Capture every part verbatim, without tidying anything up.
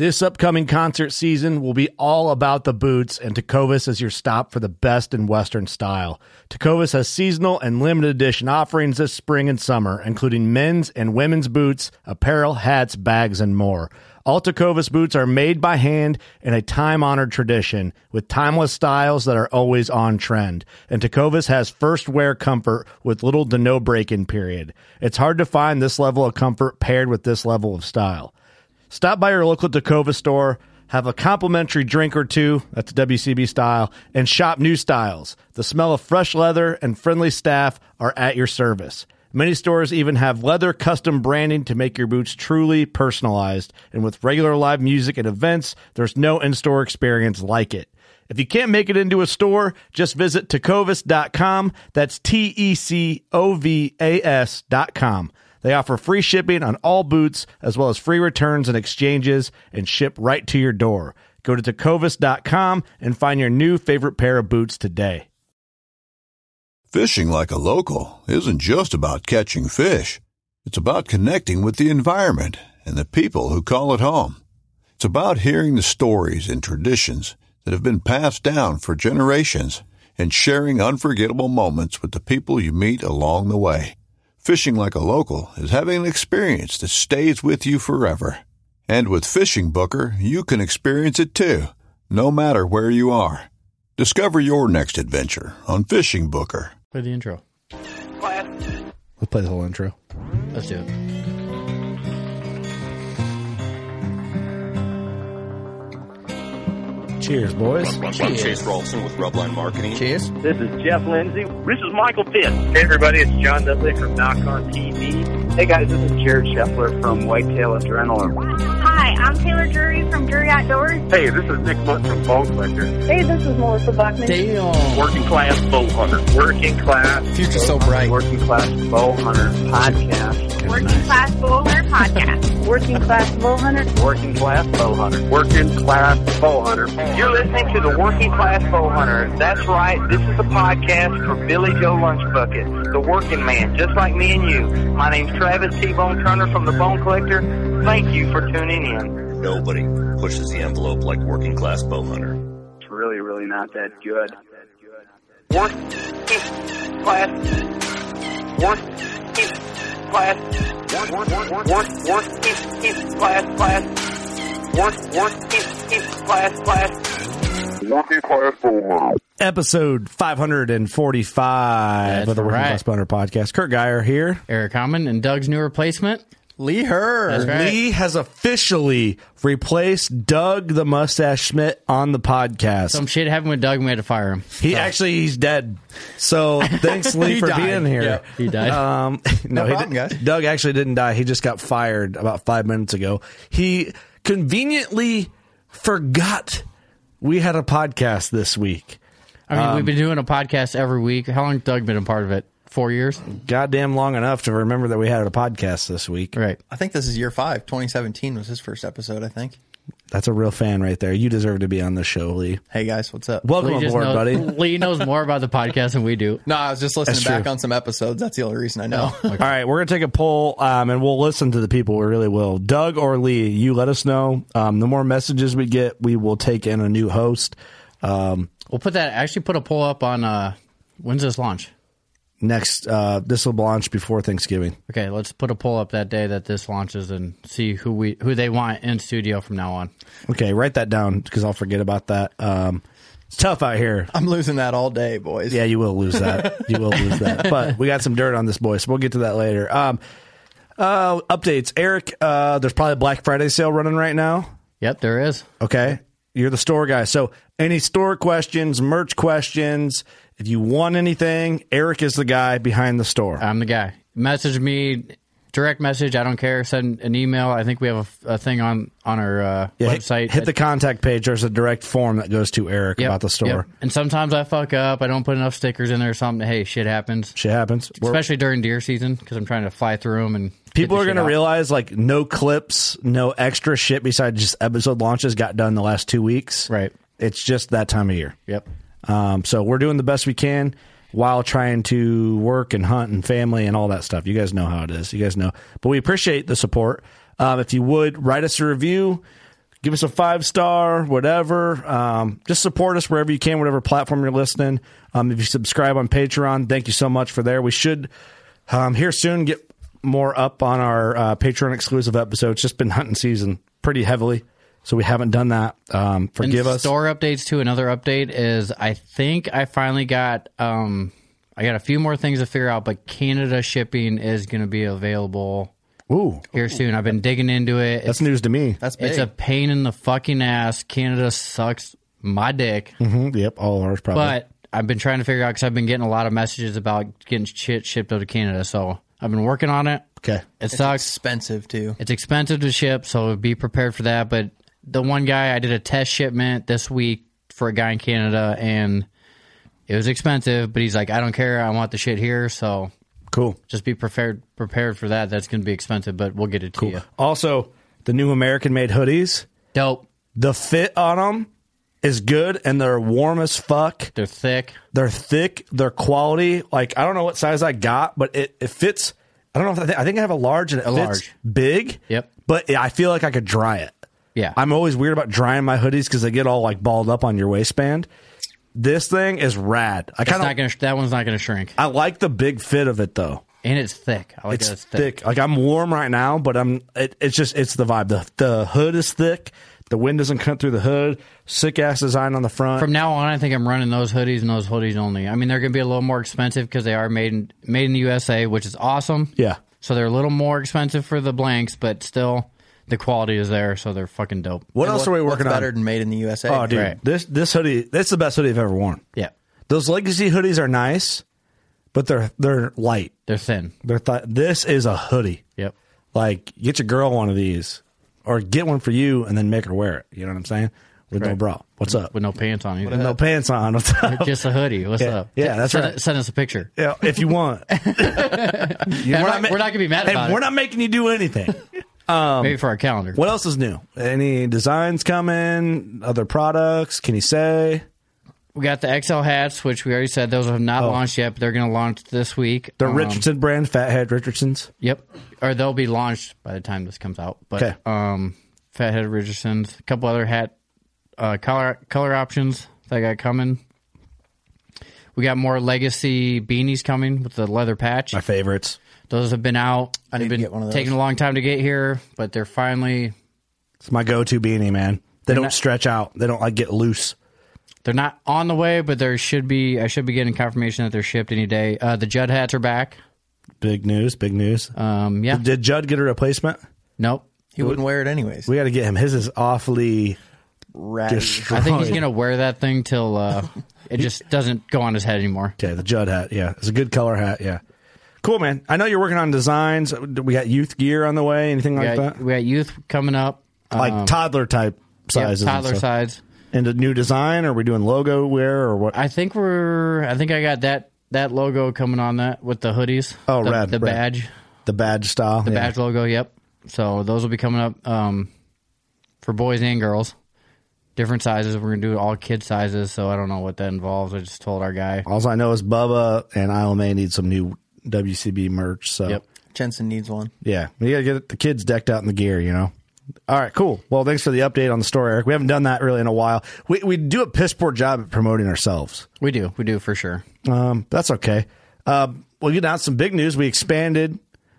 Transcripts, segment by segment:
This upcoming concert season will be all about the boots, and Tecovas is your stop for the best in Western style. Tecovas has seasonal and limited edition offerings this spring and summer, including men's and women's boots, apparel, hats, bags, and more. All Tecovas boots are made by hand in a time-honored tradition with timeless styles that are always on trend. And Tecovas has first wear comfort with little to no break-in period. It's hard to find this level of comfort paired with this level of style. Stop by your local Tecovas store, have a complimentary drink or two, that's W C B style, and shop new styles. The smell of fresh leather and friendly staff are at your service. Many stores even have leather custom branding to make your boots truly personalized. And with regular live music and events, there's no in-store experience like it. If you can't make it into a store, just visit tecovas dot com. That's T E C O V A S dot com. They offer free shipping on all boots, as well as free returns and exchanges, and ship right to your door. Go to tecovas dot com and find your new favorite pair of boots today. Fishing like a local isn't just about catching fish. It's about connecting with the environment and the people who call it home. It's about hearing the stories and traditions that have been passed down for generations and sharing unforgettable moments with the people you meet along the way. Fishing like a local is having an experience that stays with you forever. And with Fishing Booker, you can experience it too, no matter where you are. Discover your next adventure on Fishing Booker. Play the intro. Let's play the whole intro. Let's do it. Cheers, boys. I'm Chase Rolfson with Rubline Marketing. Cheers. This is Jeff Lindsay. This is Michael Pitt. Hey, everybody, it's John Dudley from Knock On T V. Hey, guys, this is Jared Scheffler from Whitetail Adrenaline. Hi, I'm Taylor Drury from Drury Outdoors. Hey, this is Nick Munt from Bone Collector. Hey, this is Melissa Buckman. Damn. Working Class Bow Hunter. Working Class. Future so bright. Working Class Bow Hunter Podcast. Working Class Bow Hunter Podcast. Working Class Bow Hunter. Working Class Bow Hunter. Working Class Bow Hunter. You're listening to the Working Class Bow Hunter. That's right. This is a podcast for Billy Joe Lunchbucket, the working man, just like me and you. My name's Travis T-Bone Turner from the Bone Collector. Thank you for tuning in. Nobody pushes the envelope like Working Class Bow Hunter. It's really, really not that good. Working Class. Working Class. Work, work, work, work, work, class, class. Work, work, class, class. Working Class Bow Hunter. Episode five forty-five That's of the Working right. Class Bow Hunter Podcast. Kurt Geyer here. Eric Hammond and Doug's new replacement, Lee Herr. That's right. Lee has officially replaced Doug the Mustache Schmidt on the podcast. Some shit happened with Doug and we had to fire him. He So. actually he's dead. So thanks, Lee, He for died. being here. Yeah, he died. Um, no, No he problem, did- guys. Doug actually didn't die. He just got fired about five minutes ago. He conveniently forgot we had a podcast this week. I mean, Um, we've been doing a podcast every week. How long has Doug been a part of it? Four years? Goddamn long enough to remember that we had a podcast this week. Right. I think this is year five. twenty seventeen was his first episode, I think. That's a real fan right there. You deserve to be on the show, Lee. Hey, guys, what's up? Welcome Lee just aboard, knows, buddy. Lee knows more about the podcast than we do. No, I was just listening That's back true. on some episodes. That's the only reason I know. Oh, okay. All right, we're going to take a poll, um, and we'll listen to the people. We really will. Doug or Lee, you let us know. Um, the more messages we get, we will take in a new host. Um, We'll put that, actually put a poll up on, uh, when's this launch? next, uh, this will launch before Thanksgiving. Okay, let's put a poll up that day that this launches and see who we who they want in studio from now on. Okay, write that down because I'll forget about that. Um, it's tough out here. I'm losing that all day, boys. Yeah, you will lose that. You will lose that. But we got some dirt on this, boy, so we'll get to that later. Um, uh, updates. Eric, uh, there's probably a Black Friday sale running right now. Yep, there is. Okay. You're the store guy. So any store questions, merch questions, if you want anything, Eric is the guy behind the store. I'm the guy. Message me, direct message. I don't care. Send an email. I think we have a, a thing on on our uh, Yeah, hit- website. Hit, the contact page. There's a direct form that goes to Eric Yep, about the store. yep. And sometimes I fuck up. I don't put enough stickers in there or something. Hey, shit happens. Shit happens. We're- Especially during deer season because I'm trying to fly through them. And People get are the going to shit out. realize like no clips, no extra shit besides just episode launches got done the last two weeks. Right. It's just that time of year. Yep. Um, so we're doing the best we can while trying to work and hunt and family and all that stuff. You guys know how it is. You guys know. But we appreciate the support. Um, if you would, write us a review, give us a five star, whatever. Um, just support us wherever you can, whatever platform you're listening. Um, if you subscribe on Patreon, thank you so much for there. We should um, here soon get more up on our uh, Patreon exclusive episodes. It's just been hunting season pretty heavily, so we haven't done that. Um, forgive and us. Store updates too. Another update is I think I finally got um, I got a few more things to figure out, but Canada shipping is going to be available. Ooh, here soon. I've been digging into it. That's it's, news to me. That's big. It's a pain in the fucking ass. Canada sucks my dick. Mm-hmm. Yep, all of ours probably. But I've been trying to figure out because I've been getting a lot of messages about getting shit shipped out to Canada. So I've been working on it. Okay. It it's sucks. expensive too. It's expensive to ship, so be prepared for that. But the one guy, I did a test shipment this week for a guy in Canada, and it was expensive. But he's like, I don't care. I want the shit here. So. Cool. Just be prepared prepared for that. That's going to be expensive, but we'll get it to Cool. you. Also, the new American-made hoodies. Dope. The fit on them is good, and they're warm as fuck. They're thick. They're thick. They're quality. Like, I don't know what size I got, but it, it fits. I don't know if I think, I think I have a large, and it A fits large. big. Yep. But I feel like I could dry it. Yeah. I'm always weird about drying my hoodies because they get all like balled up on your waistband. This thing is rad. I It's kind not gonna, of. that one's not going to shrink. I like the big fit of it though. And it's thick. I like It's that it's thick. thick. Like I'm warm right now, but I'm. It, it's just it's the vibe. The the hood is thick. The wind doesn't cut through the hood. Sick ass design on the front. From now on, I think I'm running those hoodies and those hoodies only. I mean, they're going to be a little more expensive because they are made in, made in the U S A, which is awesome. Yeah. So they're a little more expensive for the blanks, but still the quality is there, so they're fucking dope. What And else what, are we working what's on? better than made in the U S A? Oh, dude, Right. this this hoodie. That's the best hoodie I've ever worn. Yeah. Those legacy hoodies are nice, but they're they're light. They're thin. They're th- this is a hoodie. Yep. Like get your girl one of these, or get one for you and then make her wear it. You know what I'm saying? With no Right. bra. What's up? With no pants on either. With no pants on. What's up? Just a hoodie. What's Yeah. up? Yeah, that's send, right. Send us a picture. Yeah, if you want. You- we're not- we're not gonna be mad hey, about it. We're not making you do anything. Maybe for our calendar. What else is new? Any designs coming? Other products? Can you say? We got the X L hats, which we already said those have not launched yet, but they're going to launch this week. The Um, Richardson brand, Fathead Richardsons. Yep. Or they'll be launched by the time this comes out. But Okay. um, Fathead Richardsons, a couple other hat uh, color color options that I got coming. We got more legacy beanies coming with the leather patch. My favorites. Those have been out. I need They've to been get one of those. taking a long time to get here, but they're finally. It's my go-to beanie, man. They don't not- stretch out. They don't like get loose. They're not on the way, but there should be. I should be getting confirmation that they're shipped any day. Uh, the Judd hats are back. Big news. Big news. Um, yeah. Did Judd get a replacement? Nope. He wouldn't wear it anyways. We got to get him. His is awfully Ratty. destroyed. I think he's going to wear that thing till uh, it just doesn't go on his head anymore. Okay, the Judd hat. Yeah, it's a good color hat. Yeah, cool, man. I know you're working on designs. We got youth gear on the way. Anything We like got, that? we got youth coming up. Like Um, toddler type yeah, sizes. and toddler stuff. size. And a new design? Or are we doing logo wear or what? I think we're. I think I got that that logo coming on that with the hoodies. Oh, the, rad, The rad. badge, The badge style. the yeah. badge logo. Yep. So those will be coming up um, for boys and girls. Different sizes. We're gonna do all kid sizes. So I don't know what that involves. I just told our guy. All I know is Bubba and Isle May need some new W C B merch. So Yep. Jensen needs one. yeah, we got to get the kids decked out in the gear, you know. All right, cool. Well, thanks for the update on the store, Eric. We haven't done that really in a while. We we do a piss poor job at promoting ourselves. We do. We do for sure. Um, that's okay. Um, we'll get out some big news. We expanded.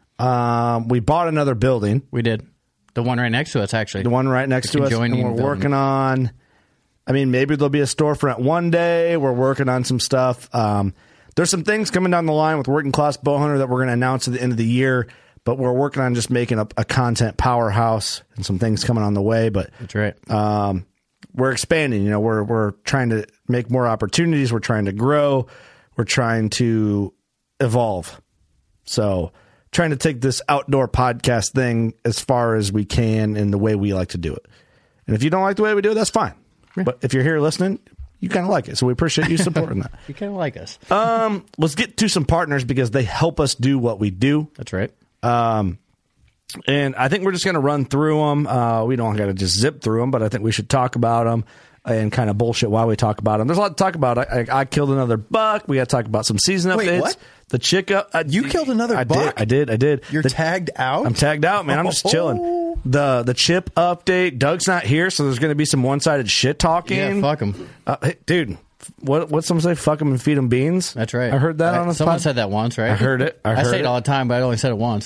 Um, we bought another building, We did. The one right next to us, actually. the one right next The to us, and conjoining we're building. working on. I mean, maybe there'll be a storefront one day. We're working on some stuff. Um, there's some things coming down the line with Working Class Bowhunter that we're going to announce at the end of the year. But we're working on just making a, a content powerhouse and some things coming on the way. But That's right. um, we're expanding. You know, we're we're trying to make more opportunities. We're trying to grow. We're trying to evolve. So, trying to take this outdoor podcast thing as far as we can in the way we like to do it. And if you don't like the way we do it, that's fine. But if you're here listening, you kind of like it. So we appreciate you supporting that. You kind of like us. Um, let's get to some partners because they help us do what we do. That's right. Um, and I think we're just going to run through them. Uh, we don't got to just zip through them, but I think we should talk about them. and kind of bullshit while we talk about them. There's a lot to talk about. I, I, I killed another buck. We got to talk about some season Wait, updates. what? The chick up. Uh, You killed another I buck? Did, I did. I did. You're the, tagged out? I'm tagged out, man. I'm just chilling. The the chip update. Doug's not here, so there's going to be some one sided shit talking. Yeah, fuck him. Uh, hey, dude, what what someone say? Fuck him and feed him beans. That's right. I heard that I, on a Someone pod- said that once, right? I heard it. I, I heard say it. it all the time, but I only said it once.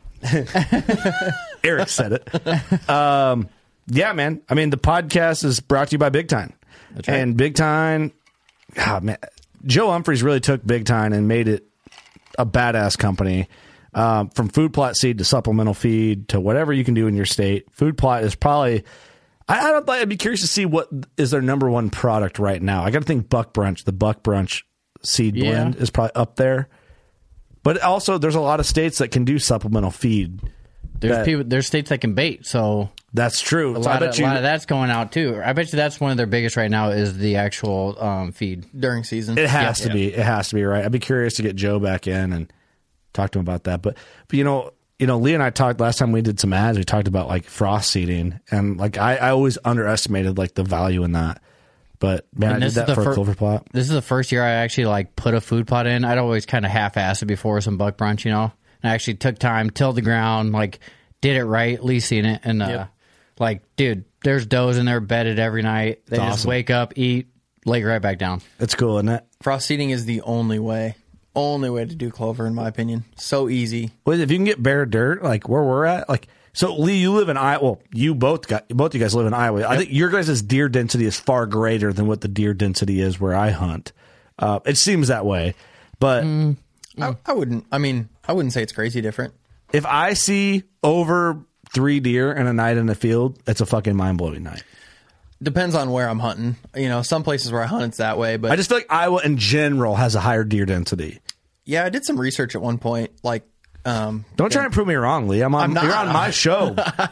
Eric said it. Um, yeah, man. I mean, the podcast is brought to you by Big Time. That's right. And Big Time, God, man, Joe Humphreys really took Big Time and made it a badass company. Um, from food plot seed to supplemental feed to whatever you can do in your state. Food plot is probably, I, I don't. I'd be curious to see what is their number one product right now. I got to think Buck Brunch. The Buck Brunch seed Yeah. blend is probably up there. But also, there's a lot of states that can do supplemental feed. There's That- people. There's states that can bait, so That's true. a So I lot, bet of, you, a lot of that's going out too. I bet you that's one of their biggest right now is the actual um, feed. During season. It has Yeah. to be. It has to be, right? I'd be curious to get Joe back in and talk to him about that. But, but you know, you know, Lee and I talked last time we did some ads. We talked about like frost seeding, and like I, I always underestimated like the value in that. But man, And I did this is that the for fir- a clover plot. This is the first year I actually like put a food plot in. I'd always kind of half-assed it before some buck brunch, you know. And I actually took time, tilled the ground, like did it right, Lee seen it, and uh, Yep. like, dude, there's does in there bedded every night. They It's just awesome. wake up, eat, lay right back down. It's cool, isn't it? Frost seeding is the only way. Only way to do clover, in my opinion. So easy. Well, if you can get bare dirt, like where we're at, like so, Lee, you live in Iowa. Well, you both got both you guys live in Iowa. I think your guys' deer density is far greater than what the deer density is where I hunt. Uh, it seems that way, but I, I wouldn't. I mean, I wouldn't say it's crazy different. if I see over three deer in a night in the field, it's a fucking mind blowing night. Depends on where I'm hunting. You know, some places where I hunt it's that way, but I just feel like Iowa in general has a higher deer density. yeah, I did some research at one point. Like, um, Don't try and prove me wrong, Lee. I'm on. I'm not. You're on my show.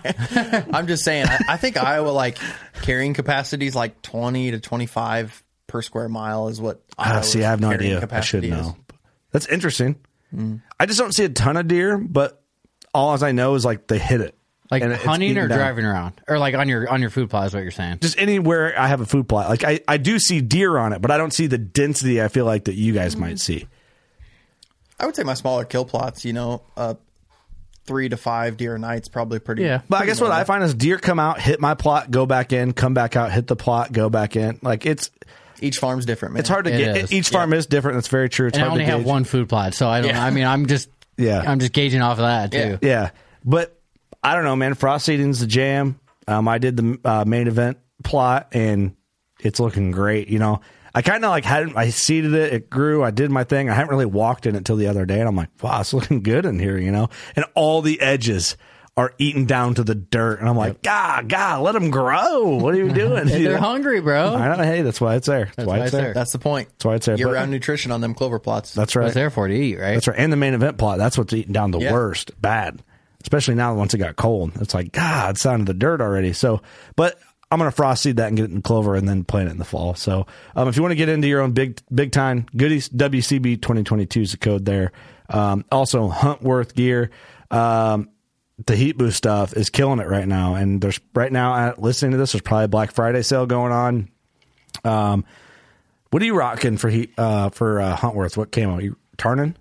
I'm just saying. I, I think Iowa like carrying capacity is like twenty to twenty-five per square mile is what. Ah, Iowa's see, I have no carrying idea. I capacity should is. know. That's interesting. I just don't see a ton of deer, but all as I know is like they hit it. Like And it's hunting eaten or down. driving around, or like on your on your food plot is what you're saying. Just anywhere I have a food plot. Like I, I do see deer on it, but I don't see the density I feel like that you guys might see. I would say my smaller kill plots. You know, uh, three to five deer a night's probably pretty. Yeah. But I pretty guess what I normal. find is deer come out, hit my plot, go back in, come back out, hit the plot, go back in. Like it's Each farm's different, man. it's hard to It get. is. Each farm is different. That's very true. It's And I hard only to have gauge. one food plot, so I don't. Yeah. I mean, I'm just Yeah. I'm just gauging off of that too. Yeah. Yeah, but I don't know, man. Frost seeding's the jam. Um, I did the uh, main event plot, and it's looking great. You know, I kind of like hadn't. I seeded it. It grew. I did my thing. I haven't really walked in it till the other day, and I'm like, wow, it's looking good in here. You know, and all the edges are eaten down to the dirt, and I'm like, God, God, let them grow. What are you doing? They're You know? hungry, bro. I know. Hey, that's why it's there. That's, why, it's there. That's the point. That's why it's there. But- Year-round nutrition on them clover plots. That's right. It's there for to eat, right? That's right. And the main event plot, that's what's eating down the Yeah. worst. Bad. Especially now once it got cold. It's like, God, it's down to the dirt already. So, but I'm going to frost seed that and get it in clover and then plant it in the fall. So, um, if you want to get into your own big, big time goodies, W C B twenty twenty-two is the code there. Um, also Huntworth gear. Um, the Heat Boost stuff is killing it right now. And there's right now at listening to this, there's probably a Black Friday sale going on. Um, what are you rocking for heat, uh, for, uh, Huntworth? What came out? You Tarnin?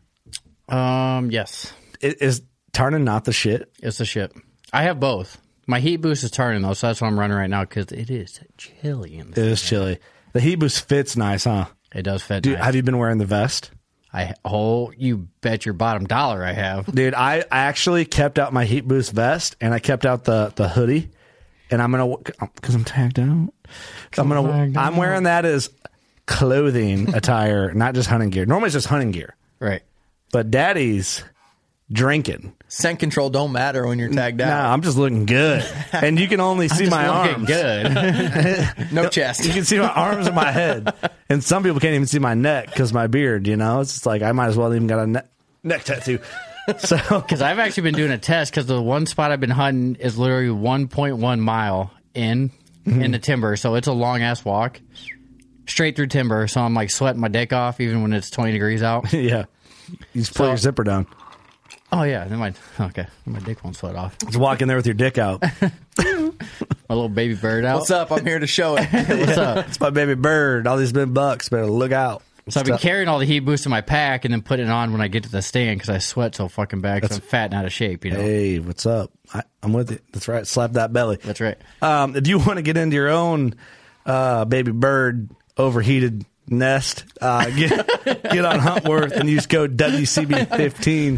Um, yes, Is, is Tarnin not the shit? it's the shit. I have both. My heat boost is turning though, so that's what I'm running right now because it is chilly in It the is chilly. The Heat Boost fits nice, huh? It does fit. Dude, nice. have you been wearing the vest? I oh, you bet your bottom dollar I have. Dude, I, I actually kept out my Heat Boost vest and I kept out the, the hoodie, and I'm gonna because I'm tagged out. I'm gonna tagged I'm wearing that as clothing attire, not just hunting gear. Normally it's just hunting gear, Right. but Daddy's drinking. Scent control don't matter when you're tagged Nah, out. I'm just looking good, and you can only see my arms. Good. No chest. You can see my arms and my head, and some people can't even see my neck because my beard. You know, it's just like I might as well even got a ne- neck tattoo. So Because I've actually been doing a test because the one spot I've been hunting is literally one point one mile in Mm-hmm. in the timber, so it's a long ass walk straight through timber. So I'm like sweating my dick off even when it's twenty degrees out. yeah, you just pull So- your zipper down. Oh yeah, then my okay, my dick won't sweat off. Just walk in there with your dick out. My little baby bird out. What's up? I'm here to show it. What's up? It's my baby bird. All these big bucks. Better look out. So I've been carrying all the heat boost in my pack and then putting it on when I get to the stand because I sweat so fucking bad because I'm fat and out of shape, you know? Hey, what's up? I, I'm with you. That's right. Slap that belly. That's right. Um, if you want to get into your own uh, baby bird overheated nest, uh, get, get on Huntworth and use code W C B fifteen.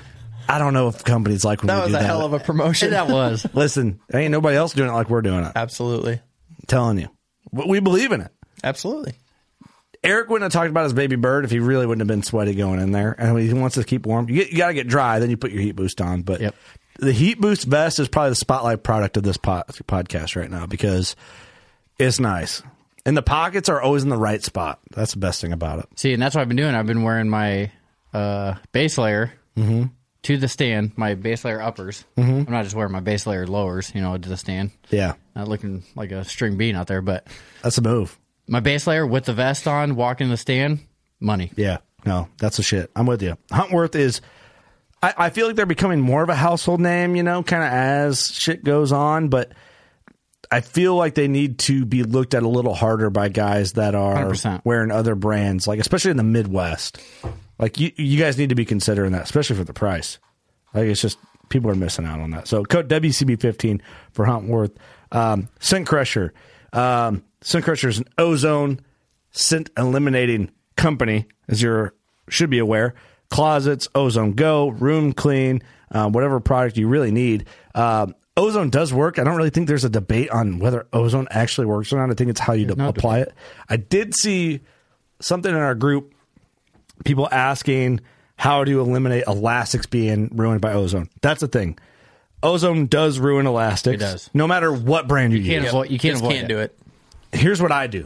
I don't know if companies like when That we was do a that. hell of a promotion. That was. Listen, there ain't nobody else doing it like we're doing it. Absolutely. I'm telling you. But we believe in it. Absolutely. Eric wouldn't have talked about his baby bird if he really wouldn't have been sweaty going in there. And he wants to keep warm. You, get, you got to get dry, then you put your heat boost on. But Yep. the heat boost vest is probably the spotlight product of this pod, podcast right now because it's nice. And the pockets are always in the right spot. That's the best thing about it. See, and that's what I've been doing. I've been wearing my uh, base layer Mm-hmm. to the stand, my base layer uppers. Mm-hmm. I'm not just wearing my base layer lowers, you know, to the stand. Yeah, Not looking like a string bean out there, but that's a move. my base layer with the vest on, walking the stand, money. Yeah, no, that's the shit. I'm with you. Huntworth is, I, I feel like they're becoming more of a household name, you know, kind of as shit goes on, but I feel like they need to be looked at a little harder by guys that are one hundred percent. wearing other brands, like especially in the Midwest. Like you, you guys need to be considering that, especially for the price. Like it's just people are missing out on that. So code W C B fifteen for Huntworth. Um, Scent Crusher. Um, Scent Crusher is an ozone scent eliminating company, as you should be aware. Closets, Ozone Go, Room Clean, uh, whatever product you really need. Um, ozone does work. I don't really think there's a debate on whether ozone actually works or not. I think it's how you no apply it. I did see something in our group, people asking how to eliminate elastics being ruined by ozone. That's the thing. Ozone does ruin elastics. It does. No matter what brand you, You can't use. avoid, you can't Just avoid can't it. do it. Here's what I do.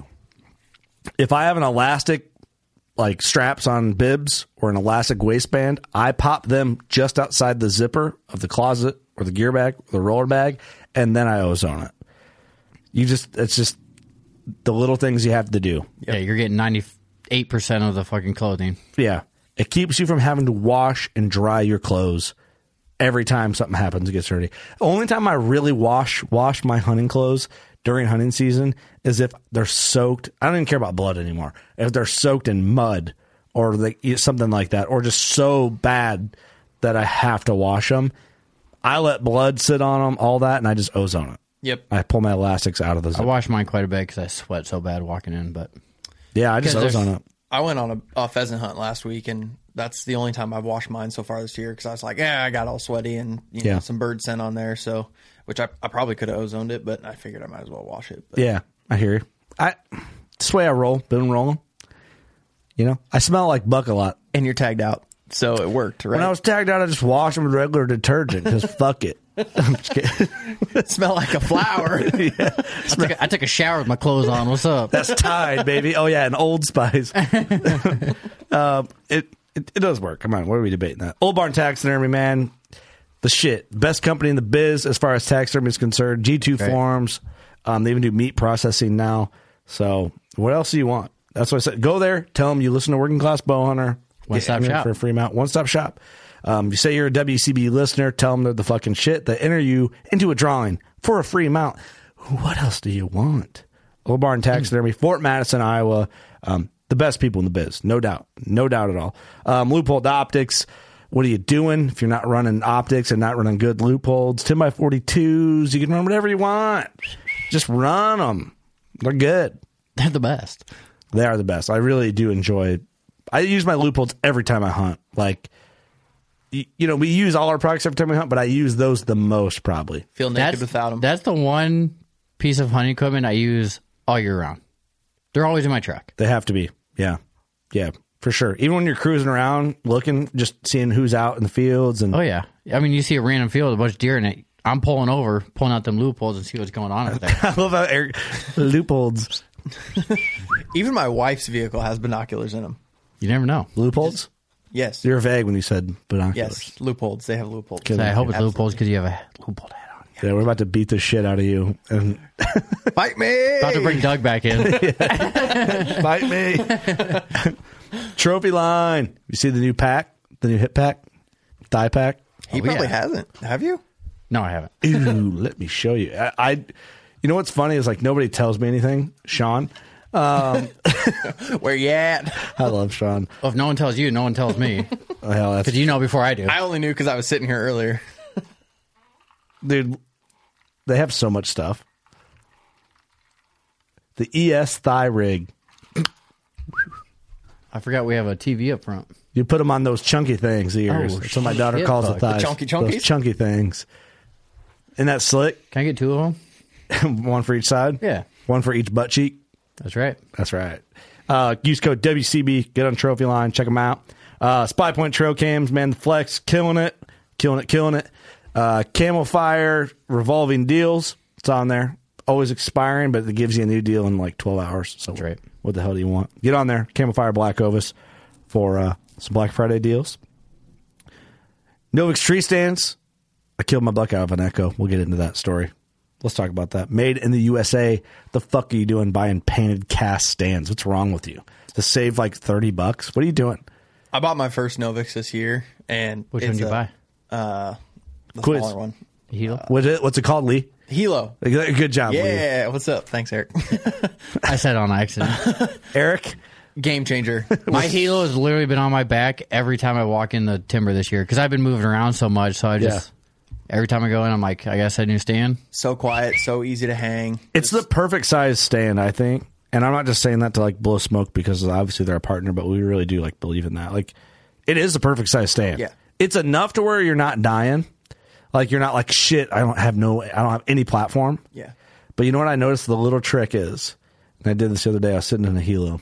If I have an elastic like straps on bibs or an elastic waistband, I pop them just outside the zipper of the closet or the gear bag or the roller bag, and then I ozone it. You just it's just the little things you have to do. Yeah, you're getting ninety-eight percent of the fucking clothing. Yeah. It keeps you from having to wash and dry your clothes every time something happens, it gets dirty. The only time I really wash wash my hunting clothes during hunting season is if they're soaked. I don't even care about blood anymore. If they're soaked in mud or they, something like that, or just so bad that I have to wash them, I let blood sit on them, all that, and I just ozone it. Yep. I pull my elastics out of the I zipper. wash mine quite a bit because I sweat so bad walking in, but Yeah, I just Because there's- ozone it. I went on a, a pheasant hunt last week, and that's the only time I've washed mine so far this year because I was like, yeah, I got all sweaty and you know, Yeah. some bird scent on there. So, which I, I probably could have ozoned it, but I figured I might as well wash it. But Yeah, I hear you. I This way I roll, been rolling. You know, I smell like buck a lot. And you're tagged out, so it worked, right? When I was tagged out, I just washed them with regular detergent because fuck it. I'm just kidding. smell like a flower. I took, a, I took a shower with my clothes on. What's up? That's Tide, baby. Oh yeah, and Old Spice. um, it, it it does work. Come on, what are we debating that? Old Barn Taxidermy, man, the shit. Best company in the biz as far as taxidermy is concerned. G two Right. Farms. Um, they even do meat processing now. So what else do you want? That's what I said. Go there. Tell them you listen to Working Class Bowhunter. One Get stop entered shop. for a free mount. One stop shop. Um, you say you're a W C B listener. Tell them they're the fucking shit. They enter you into a drawing for a free mount. What else do you want? Old Barn Taxidermy, Fort Madison, Iowa. Um, the best people in the biz, no doubt, no doubt at all. Um, Loophole Optics. What are you doing if you're not running optics and not running good loopholes? ten by forty-twos. You can run whatever you want. Just run them. They're good. They're the best. They are the best. I really do enjoy. I use my loopholes every time I hunt. Like, you, you know, we use all our products every time we hunt, but I use those the most probably. Feel naked That's, without them. that's the one piece of hunting equipment I use all year round. They're always in my truck. They have to be. Yeah. Yeah, for sure. Even when you're cruising around, looking, just seeing who's out in the fields. And Oh, yeah. I mean, you see a random field, a bunch of deer in it. I'm pulling over, pulling out them loopholes and see what's going on out there. I love how Eric, loopholes. Even my wife's vehicle has binoculars in them. You never know. Loopholes? Yes. You're vague when you said binoculars. Yes. Loopholes. They have loopholes. So I hope it's Absolutely. loopholes because you have a loophole hat on. Yeah, we're about to beat the shit out of you. And Fight me. About to bring Doug back in. fight me. Trophy line. You see the new pack? The new hip pack? Thigh pack? He Oh, probably yeah. hasn't. Have you? No, I haven't. Ooh, let me show you. I, I, you know what's funny is like nobody tells me anything, Sean. Um, Where you at? I love Sean. Well, if no one tells you, no one tells me. Well, that's, Because you know before I do. I only knew because I was sitting here earlier. dude, they have so much stuff. The E S thigh rig. I forgot we have a T V up front. You put them on those chunky things, the ears. Oh, That's what my daughter shit, calls the fuck. thighs. The chunky chunkies? Those chunky things. Isn't that slick? Can I get two of them? One for each side? Yeah. One for each butt cheek? That's right. That's right. Uh, use code W C B. Get on Trophy Line. Check them out. Uh, Spy Point Trail Cams, man, the Flex, killing it. Killing it, killing it. Uh, Camel Fire, revolving deals. It's on there. Always expiring, but it gives you a new deal in like twelve hours. So That's right. What the hell do you want? Get on there. Camel Fire Black Ovis for uh, some Black Friday deals. Novix tree stands. I killed my buck out of an Echo. We'll get into that story. Let's talk about that. Made in the U S A. The fuck are you doing buying painted cast stands? What's wrong with you? To save like thirty bucks? What are you doing? I bought my first Novix this year, and Which it's one did you a- buy? Uh, the Quiz. smaller one, Hilo? What is it? What's it called, Lee? Hilo. Good job, Lee. Yeah, what's up? Thanks, Eric. I said on accident. Eric? Game changer. My Hilo has literally been on my back every time I walk in the timber this year because I've been moving around so much. So I just, every time I go in, I'm like, I guess I need to stand. So quiet, so easy to hang. It's the perfect size stand, I think. And I'm not just saying that to like blow smoke because obviously they're a partner, but we really do like believe in that. Like, it is the perfect size stand. Yeah. It's enough to where you're not dying. Like, you're not like, shit, I don't have no, I don't have any platform. Yeah. But you know what I noticed the little trick is? And I did this the other day. I was sitting in a Hilo.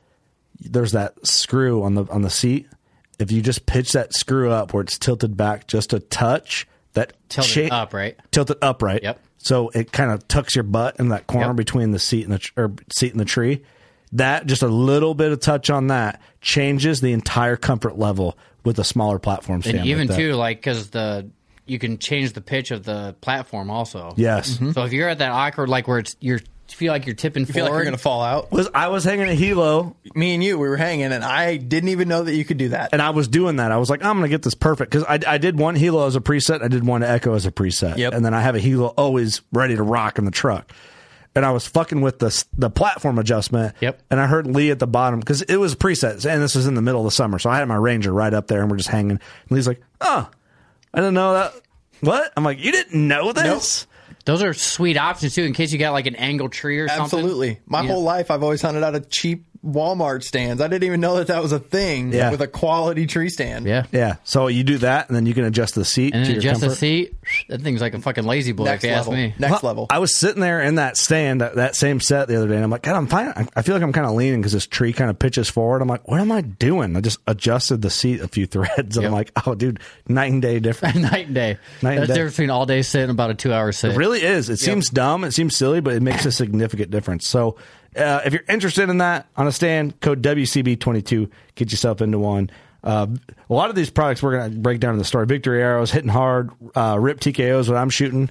There's that screw on the on the seat. If you just pitch that screw up where it's tilted back just a touch, that Tilt it up, right? Tilt it upright. Yep. So it kind of tucks your butt in that corner Yep. between the seat and the tr- or seat and the tree. That just a little bit of touch on that changes the entire comfort level with a smaller platform stand. And even like that. too, like, because the you can change the pitch of the platform also. Yes. So if you're at that awkward, like where it's you're feel like you're tipping You feel forward, like you're gonna fall out. Was I was hanging a Hilo Me and you, we were hanging, and I didn't even know that you could do that. and I was doing that. I was like, I'm going to get this perfect because I, I did one Hilo as a preset. I did one Echo as a preset. Yep. And then I have a Hilo always ready to rock in the truck. And I was fucking with the the platform adjustment. Yep. And I heard Lee at the bottom because it was presets, and this was in the middle of the summer, so I had my Ranger right up there, and we're just hanging. And Lee's like, "Oh, I didn't know that." What? I'm like, "You didn't know this?" those are sweet options too, in case you got like an angled tree or something. Absolutely. My Yeah. whole life, I've always hunted out of cheap Walmart stands. I didn't even know that that was a thing Yeah. with a quality tree stand. Yeah. Yeah. So you do that, and then you can adjust the seat And to then your adjust the comfort. seat. That thing's like a fucking lazy boy, Next if you level. ask me. Next Well, level. I was sitting there in that stand, that, that same set the other day, and I'm like, God, I'm fine. I- I feel like I'm kind of leaning because this tree kind of pitches forward. I'm like, what am I doing? I just adjusted the seat a few threads, and I'm Yep. like, oh, dude, night and day difference. Night and day. Night and That's day. the difference between all day sit and about a two hour sit. It really is. It seems dumb. It seems silly, but it makes a significant difference. So uh, if you're interested in that on a stand, code W C B twenty-two. Get yourself into one. Uh, a lot of these products we're going to break down in the story. Victory Arrows, Hitting Hard, uh, Rip T K Os, what I'm shooting.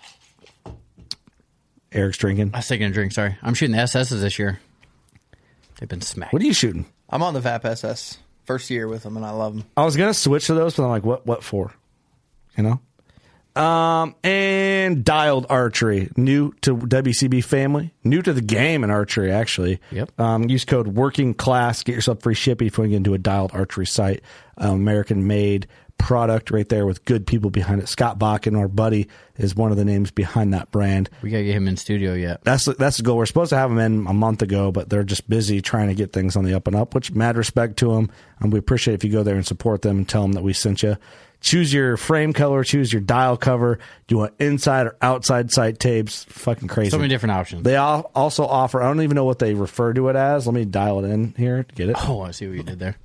Eric's drinking. I was taking a drink, sorry. I'm shooting the S S's this year. They've been smacked. What are you shooting? I'm on the V A P S S. First year with them, and I love them. I was going to switch to those, but I'm like, what What for? You know? Um, and Dialed Archery, new to W C B family, new to the game in archery, actually. Yep. Um, use code Working Class, get yourself free shipping if you want to get into a Dialed Archery site. Um, American made product right there with good people behind it. Scott Bakken, our buddy, is one of the names behind that brand. We got to get him in studio yet. That's that's the goal. We're supposed to have them in a month ago, but they're just busy trying to get things on the up and up, which mad respect to them. And we appreciate if you go there and support them and tell them that we sent you. Choose your frame color, choose your dial cover. Do you want inside or outside sight tapes? Fucking crazy. So many different options. They all also offer, I don't even know what they refer to it as. Let me dial it in here to get it. Oh, I see what you did there.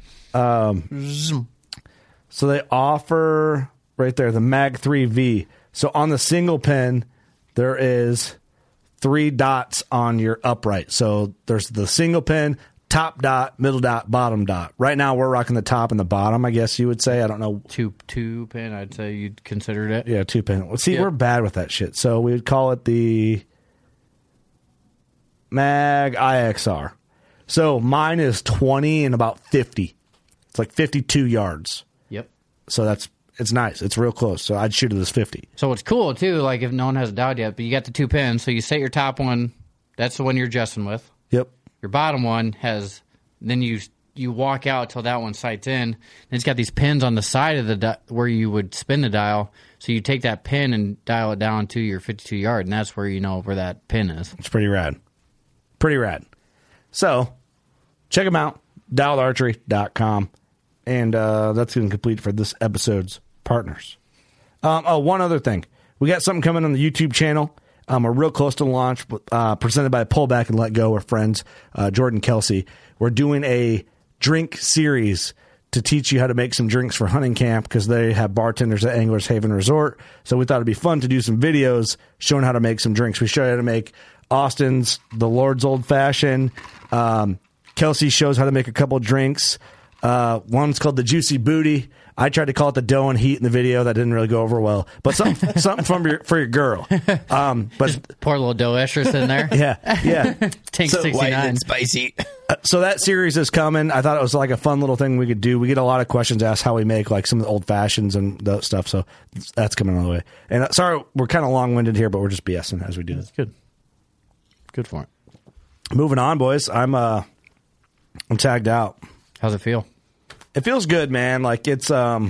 So they offer right there the Mag three V. So on the single pin, there is three dots on your upright. So there's the single pin, top dot, middle dot, bottom dot. Right now we're rocking the top and the bottom, I guess you would say. I don't know. Two two pin, I'd say you'd considered it. Yeah, two pin. Well, see, Yep. we're bad with that shit. So we would call it the Mag I X R. So mine is twenty and about fifty. It's like fifty-two yards. Yep. So that's it's nice. It's real close. So I'd shoot it as fifty. So what's cool too, like if no one has dialed yet, but you got the two pins. So you set your top one. That's the one you're adjusting with. Yep. Your bottom one has. Then you you walk out till that one sights in. And it's got these pins on the side of the di- where you would spin the dial. So you take that pin and dial it down to your fifty-two yard, and that's where you know where that pin is. It's pretty rad. Pretty rad. So check them out. dialed archery dot com. And uh, that's going to complete for this episode's partners. Um, oh, one other thing. We got something coming on the YouTube channel. Um, we're real close to launch, uh, presented by Pull Back and Let Go, our friends, uh, Jordan Kelsey. We're doing a drink series to teach you how to make some drinks for hunting camp because they have bartenders at Anglers Haven Resort. So we thought it'd be fun to do some videos showing how to make some drinks. We show you how to make Austin's, the Lord's Old Fashioned. Um, Kelsey shows how to make a couple drinks. Uh, one's called the Juicy Booty. I tried to call it the Dough and Heat in the video. That didn't really go over well. But something, something from your, for your girl. Um, but Just pour a little dough estrus in there. yeah, yeah. Tank So- sixty-nine. White and spicy. Uh, so that series is coming. I thought it was like a fun little thing we could do. We get a lot of questions asked how we make like some of the old fashions and that stuff. So that's coming all the way. And uh, sorry, we're kind of long winded here, but we're just BSing as we do this. Good. Good for it. Moving on, boys. I'm uh, I'm tagged out. How's it feel? It feels good, man. Like it's um,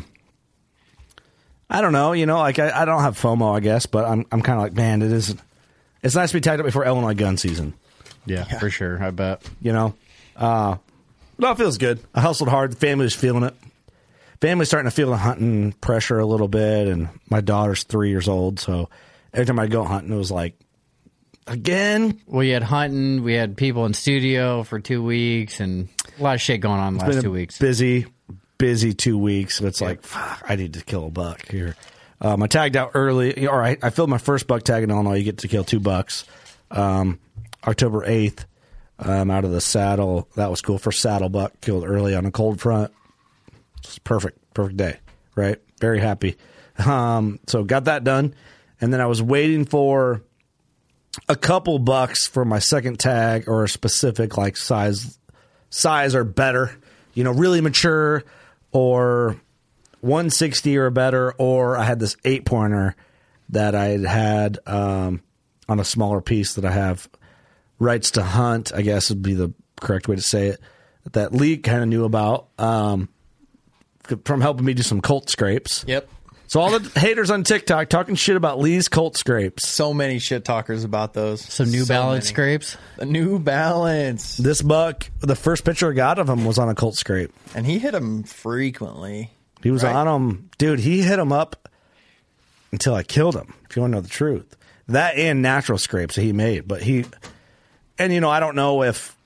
I don't know. You know, like I, I don't have FOMO, I guess, but I'm I'm kind of like, man, it is. It's nice to be tagged up before Illinois gun season. Yeah, for sure. I bet. You know, uh, no, it feels good. I hustled hard. The family's feeling it. Family's starting to feel the hunting pressure a little bit, and my daughter's three years old, so every time I go hunting, it was like, again. We had hunting. We had people in studio for two weeks, and a lot of shit going on the last Been a two weeks. Busy, busy two weeks. So it's like, fuck, I need to kill a buck here. Um, I tagged out early, or I, I filled my first buck tag in Illinois. You get to kill two bucks. Um, October eighth, um, out of the saddle. That was cool. First saddle buck killed early on a cold front. It's perfect, perfect day, right? Very happy. Um, so got that done. And then I was waiting for a couple bucks for my second tag or a specific like size, size or better, you know, really mature or one sixty or better. Or I had this eight pointer that I had had um, on a smaller piece that I have rights to hunt, I guess would be the correct way to say it, that Lee kind of knew about um, from helping me do some Colt scrapes. Yep. So all the haters on TikTok talking shit about Lee's Colt scrapes. So many shit talkers about those. Some New so Balance many. scrapes. The New Balance. This buck, the first picture I got of him was on a Colt scrape. And he hit them frequently. He was Right. on him. Dude, he hit him up until I killed him, if you want to know the truth. That and natural scrapes that he made. But he, and you know, I don't know if,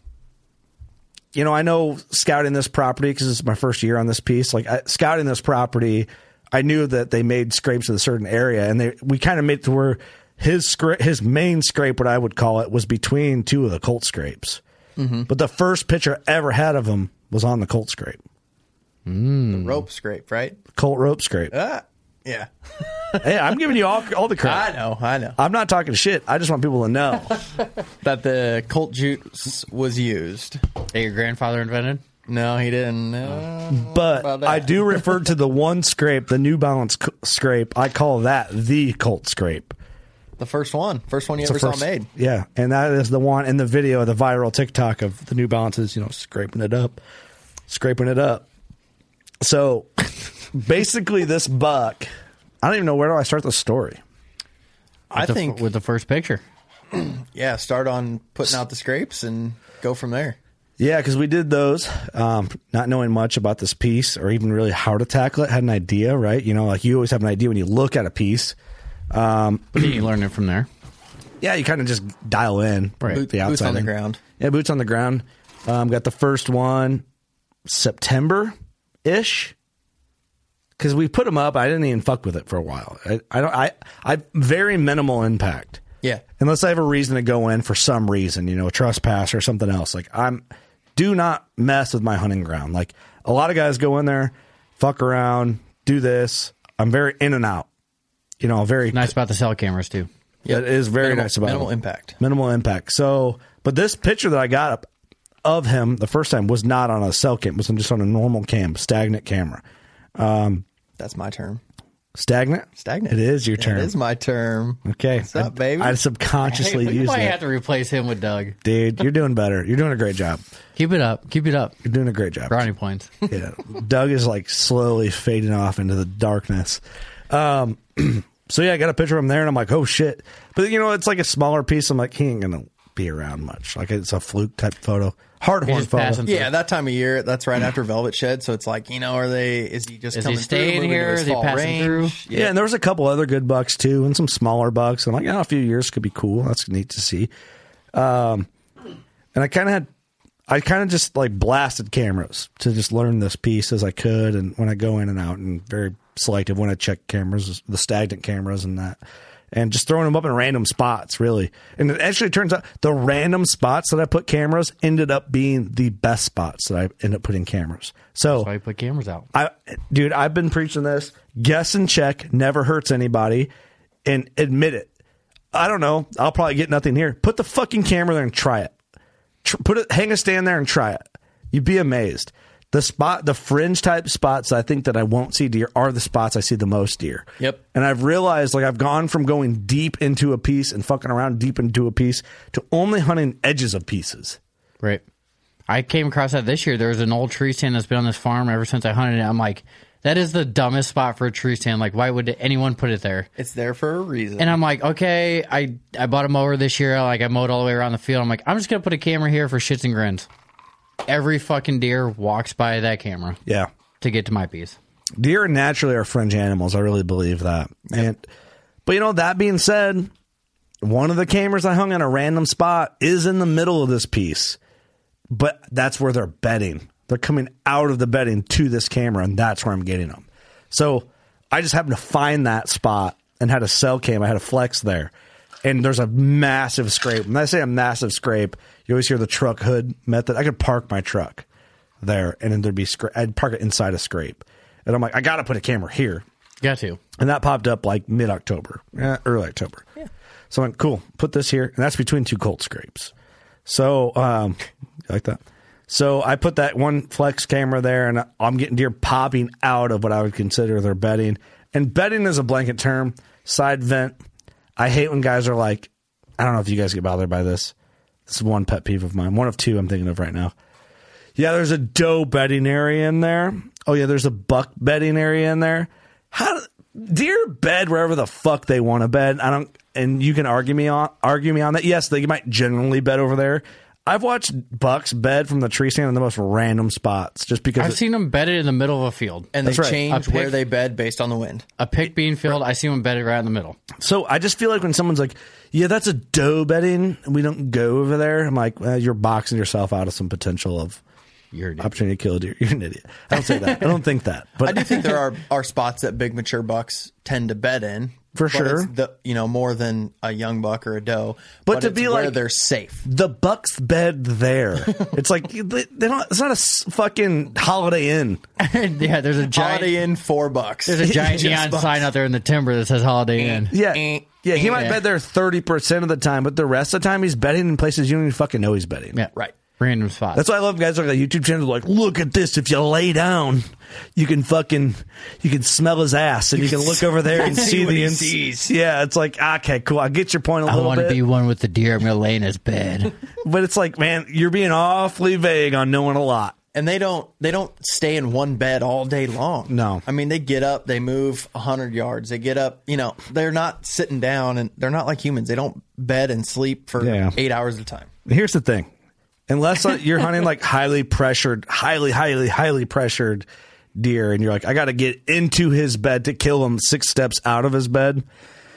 you know, I know scouting this property, because it's my first year on this piece, like I, scouting this property, I knew that they made scrapes in a certain area, and they we kind of made it to where his scra- his main scrape, what I would call it, was between two of the Colt scrapes. Mm-hmm. But the first picture I ever had of him was on the Colt scrape. The rope scrape, right? Colt rope scrape. Ah, yeah. Hey, I'm giving you all all the credit. I know, I know. I'm not talking shit. I just want people to know. That the Colt juice was used. That your grandfather invented? No, he didn't. Uh, But about that. I do refer to the one scrape, the New Balance c- scrape. I call that the Colt scrape. The first one. First one you It's ever the first- saw made. Yeah, and that is the one in the video, the viral TikTok of the New Balances, you know, scraping it up, scraping it up. So basically this buck, I don't even know where do I start the story. I With the- think, with the first picture. yeah, start on putting out the scrapes and go from there. Yeah, because we did those, um, not knowing much about this piece or even really how to tackle it. Had an idea, right? You know, like you always have an idea when you look at a piece. Um, But then you learn it from there. yeah, you kind of just dial in Right. Boot- the boots outside on the in. ground. Yeah, boots on the ground. Um, got the first one September ish. Because we put them up, I didn't even fuck with it for a while. I, I don't. I I very minimal impact. Yeah. Unless I have a reason to go in for some reason, you know, a trespass or something else. Like I'm, do not mess with my hunting ground. Like a lot of guys go in there, fuck around, do this. I'm very in and out. You know, very Nice about the cell cameras, too. Yeah, it is very Minimal- nice about minimal him. impact. Minimal impact. So, but this picture that I got up of him the first time was not on a cell cam. It was just on a normal cam, stagnant camera. Um, That's That's my term. Stagnant? Stagnant. It is your term. It is my term. Okay. What's up, baby? I subconsciously Hey, we use might that. have to replace him with Doug. Dude, you're doing better. You're doing a great job. Keep it up. Keep it up. You're doing a great job. Brownie points. Yeah. Doug is like slowly fading off into the darkness. Um, so yeah, I got a picture of him there and I'm like, oh shit. But you know, it's like a smaller piece. I'm like, he ain't going to be around much. Like it's a fluke type photo. Hard horn just photo. passing Yeah, that time of year, that's right after Velvet Shed. So it's like, you know, are they, is he just Is he coming staying through, moving here? to his Is he fall passing range? through? Yeah, and there was a couple other good bucks too, and some smaller bucks. And I'm like, yeah, a few years could be cool. That's neat to see. Um, and I kind of had, I kind of just like blasted cameras to just learn this piece as I could. And when I go in and out, and very selective when I check cameras, the stagnant cameras and that, and just throwing them up in random spots, really. And it actually turns out the random spots that I put cameras ended up being the best spots that I end up putting cameras. So That's why you put cameras out. I, dude, I've been preaching this. Guess and check never hurts anybody, and admit it. I don't know. I'll probably get nothing here. Put the fucking camera there and try it. Tr- put it, hang a stand there and try it. You'd be amazed. The spot, the fringe type spots I think that I won't see deer are the spots I see the most deer. Yep. And I've realized like I've gone from going deep into a piece and fucking around deep into a piece to only hunting edges of pieces. Right. I came across that this year. There was an old tree stand that's been on this farm ever since I hunted it. I'm like, that is the dumbest spot for a tree stand. Like, why would anyone put it there? It's there for a reason. And I'm like, okay, I, I bought a mower this year. Like, I mowed all the way around the field. I'm like, I'm just going to put a camera here for shits and grins. Every fucking deer walks by that camera Yeah. to get to my piece. Deer naturally are fringe animals. I really believe that. And but you know, that being said, one of the cameras I hung in a random spot is in the middle of this piece. But that's where they're bedding. They're coming out of the bedding to this camera, and that's where I'm getting them. So I just happened to find that spot and had a cell cam. I had a flex there. And there's a massive scrape. When I say a massive scrape, you always hear the truck hood method. I could park my truck there, and then there'd be scra- I'd park it inside a scrape. And I'm like, I got to put a camera here. Got to. And that popped up like mid-October, eh, early October. Yeah. So I went, cool, put this here. And that's between two cold scrapes. So, um, like that. So I put that one flex camera there, and I'm getting deer popping out of what I would consider their bedding. And bedding is a blanket term. Side vent. I hate when guys are like, I don't know if you guys get bothered by this. This is one pet peeve of mine. One of two I'm thinking of right now. Yeah, there's a doe bedding area in there. Oh, yeah, there's a buck bedding area in there. How deer bed wherever the fuck they want to bed. I don't, and you can argue me on argue me on that. Yes, they might generally bed over there. I've watched bucks bed from the tree stand in the most random spots just because I've it, seen them bedded in the middle of a field. and they That's right. change A pick- where they bed based on the wind. A pick being filled, I see them bedded right in the middle. So I just feel like when someone's like, yeah, that's a doe bedding, and we don't go over there, I'm like, well, you're boxing yourself out of some potential of You're an idiot. opportunity to kill a deer. You're an idiot. I don't say that. I don't think that. But I do think there are, are spots that big mature bucks tend to bed in. For but sure. it's the, you know, more than a young buck or a doe. But to it's be where like- they're safe. the buck's bed there. It's like, they, they don't, it's not a s- fucking Holiday Inn. Yeah, there's a giant, Holiday Inn, four bucks. there's a giant Just neon bucks. sign out there in the timber that says Holiday Inn. Yeah. Eh, Yeah, he might yeah. bed there thirty percent of the time, but the rest of the time he's bedding in places you don't even fucking know he's bedding. Yeah, Right. Random spots. That's why I love guys like a YouTube channel like, look at this. If you lay down, you can fucking, you can smell his ass and you, can look over there and see what the he ins- sees. Yeah, it's like, okay, cool. I get your point a I little want to bit. be one with the deer. I'm going to lay in his bed. But it's like, man, you're being awfully vague on knowing a lot. And they don't they don't stay in one bed all day long. No. I mean, they get up, they move one hundred yards. They get up, you know, they're not sitting down, and they're not like humans. They don't bed and sleep for Yeah. eight hours at a time. Here's the thing. Unless uh, you're hunting like highly pressured, highly, highly, highly pressured deer, and you're like, I got to get into his bed to kill him six steps out of his bed.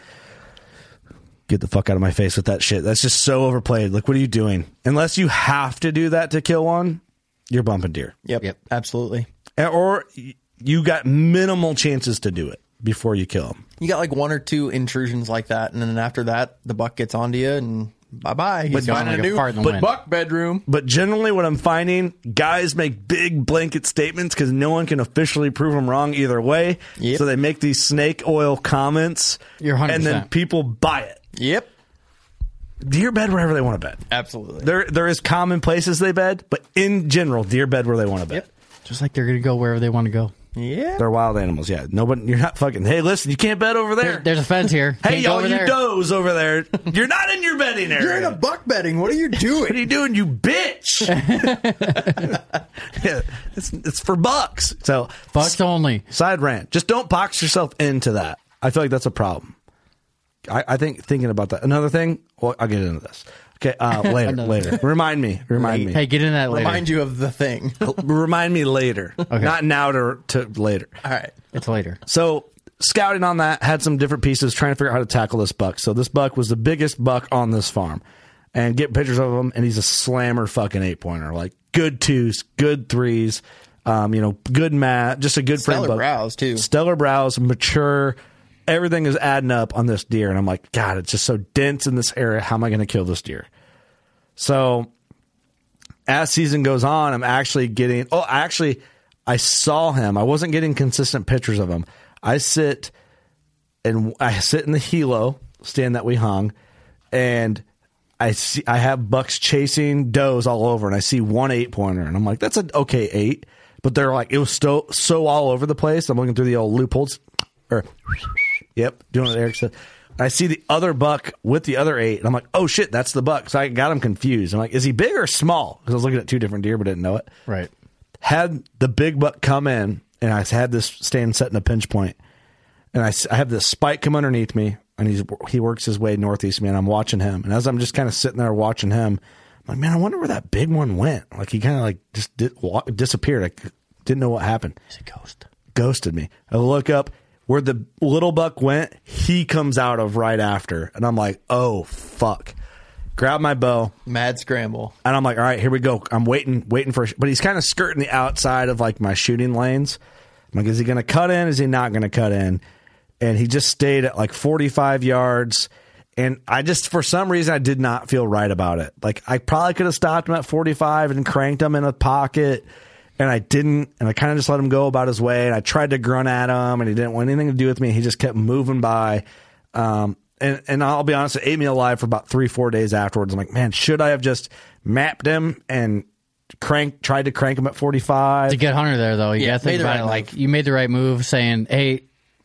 Get the fuck out of my face with that shit. That's just so overplayed. Like, what are you doing? Unless you have to do that to kill one, you're bumping deer. Yep. Yep. Absolutely. Or you got minimal chances to do it before you kill them. You got like one or two intrusions like that, and then after that, the buck gets onto you, and bye bye. He's going finding like a a new fart in the but wind. buck bedroom. But generally what I'm finding, guys make big blanket statements because no one can officially prove them wrong either way. Yep. So they make these snake oil comments. You're one hundred and percent. then people buy it. Yep. Deer bed wherever they want to bed. Absolutely. There, there is common places they bed, but in general, deer bed where they want to bed. Yep. Just like they're going to go wherever they want to go. Yeah. They're wild animals. Yeah. Nobody. You're not fucking. Hey, listen. You can't bet over there. There- there's a fence here. Hey, Can't go y'all, over you there. does over there. You're not in your bedding area. You're in a buck bedding. What are you doing? What are you doing, you bitch? Yeah, it's it's for bucks. So Bucks only. side rant. Just don't box yourself into that. I feel like that's a problem. I, I think thinking about that. Another thing. Well, I'll get into this. Okay, uh, later. later. Remind me. Remind me. Hey, get in that later. Remind you of the thing. Remind me later. Not now to, to later. All right. It's later. So scouting on that, had some different pieces, trying to figure out how to tackle this buck. So this buck was the biggest buck on this farm. And get pictures of him, and he's a slammer fucking eight-pointer. Like, good twos, good threes, um, you know, good mat, just a good frame Stellar buck. brows, too. Stellar brows, mature. Everything is adding up on this deer. And I'm like, God, it's just so dense in this area. How am I going to kill this deer? So as season goes on, I'm actually getting, oh, actually, I saw him. I wasn't getting consistent pictures of him. I sit and I sit in the helo stand that we hung, and I see I have bucks chasing does all over, and I see one eight pointer, and I'm like, that's an okay eight. But they're like, it was so so all over the place. I'm looking through the old loopholes, or yep, doing what Eric said. I see the other buck with the other eight, and I'm like, oh shit, that's the buck. So I got him confused. I'm like, is he big or small? Because I was looking at two different deer, but didn't know it. Right. Had the big buck come in, and I had this stand set in a pinch point, and I, I have this spike come underneath me, and he's he works his way northeast of me, and I'm watching him. And as I'm just kind of sitting there watching him, I'm like, man, I wonder where that big one went. Like, he kind of like just did, walk, disappeared. I didn't know what happened. He's a ghost. Ghosted me. I look up where the little buck went. He comes out of right after, and I'm like, oh fuck. Grab my bow. Mad scramble. And I'm like, all right, here we go. I'm waiting, waiting for, but he's kind of skirting the outside of like my shooting lanes. I'm like, is he going to cut in? Is he not going to cut in? And he just stayed at like forty-five yards. And I just, for some reason, I did not feel right about it. Like, I probably could have stopped him at forty-five and cranked him in a pocket. And I didn't. And I kind of just let him go about his way. And I tried to grunt at him, and he didn't want anything to do with me. He just kept moving by. Um, And and I'll be honest, it ate me alive for about three, four days afterwards. I'm like, man, should I have just mapped him and crank, tried to crank him at forty-five? It's a good hunter there, though. You Yeah, got to think made the about right it. move. Like, you made the right move saying, hey,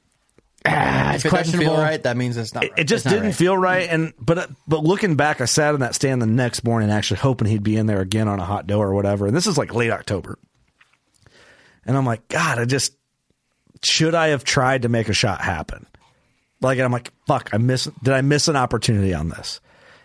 ah, it's If it doesn't questionable. feel right, that means it's not It, right. it just It's not didn't right. feel right. And but but looking back, I sat in that stand the next morning, actually hoping he'd be in there again on a hot doe or whatever. And this is like late October. And I'm like, God, I just should I have tried to make a shot happen? Like, I'm like, fuck, I miss. Did I miss an opportunity on this?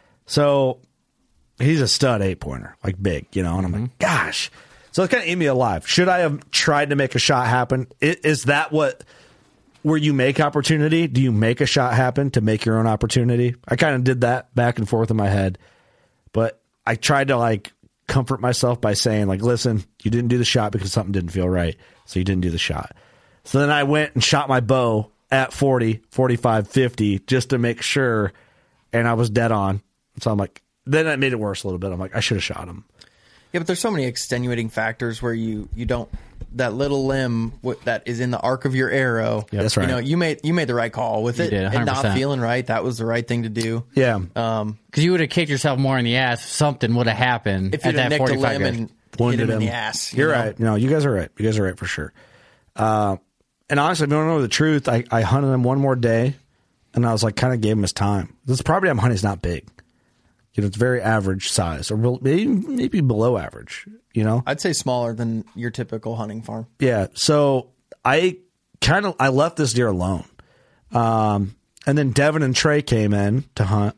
So he's a stud eight pointer, like big, you know. And I'm like, gosh. So it's kind of ate me alive. Should I have tried to make a shot happen? I- Is that what where you make opportunity? Do you make a shot happen to make your own opportunity? I kind of did that back and forth in my head, but I tried to like comfort myself by saying like, listen, you didn't do the shot because something didn't feel right, so you didn't do the shot. So then I went and shot my bow at forty, forty-five, fifty just to make sure, and I was dead on. So I'm like, then that made it worse a little bit. I'm like, I should have shot him. Yeah, but there's so many extenuating factors where you, you don't, that little limb w- that is in the arc of your arrow. Yep. That's right. You know, you made you made the right call with You it. did, and one hundred not percent. feeling right. That was the right thing to do. Yeah. Um, Because you would have kicked yourself more in the ass if something would have happened if at you'd have that nicked a forty-five limb yards. and hit Wounded him in him. the ass. you You're know? right. No, you guys are right. You guys are right for sure. Uh, and honestly, if you want to know the truth, I, I hunted him one more day, and I was like, kind of gave him his time. This property I'm hunting is not big. You know, it's very average size, or real- maybe maybe below average. You know, I'd say smaller than your typical hunting farm. yeah. So I kind of I left this deer alone, um, and then Devin and Trey came in to hunt,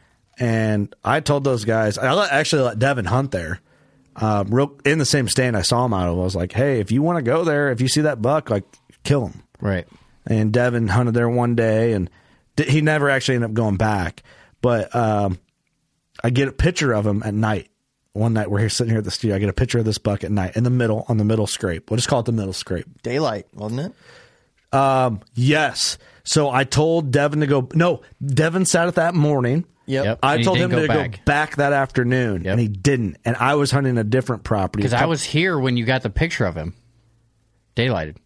and I told those guys I let, actually let Devin hunt there. Uh, real in the same stand I saw him out of. I was like, hey, if you want to go there, if you see that buck, like kill him. Right. And Devin hunted there one day, and di- he never actually ended up going back. But um, I get a picture of him at night. One night we're here sitting here at the studio. I get a picture of this buck at night in the middle, on the middle scrape. We'll just call it the middle scrape. Daylight, wasn't it? Um, yes. So I told Devin to go. No, Devin sat at that morning. Yep. Yep. I And he told him didn't to go go back. back that afternoon, Yep. and he didn't. And I was hunting a different property. Because I was here when you got the picture of him. Daylighted.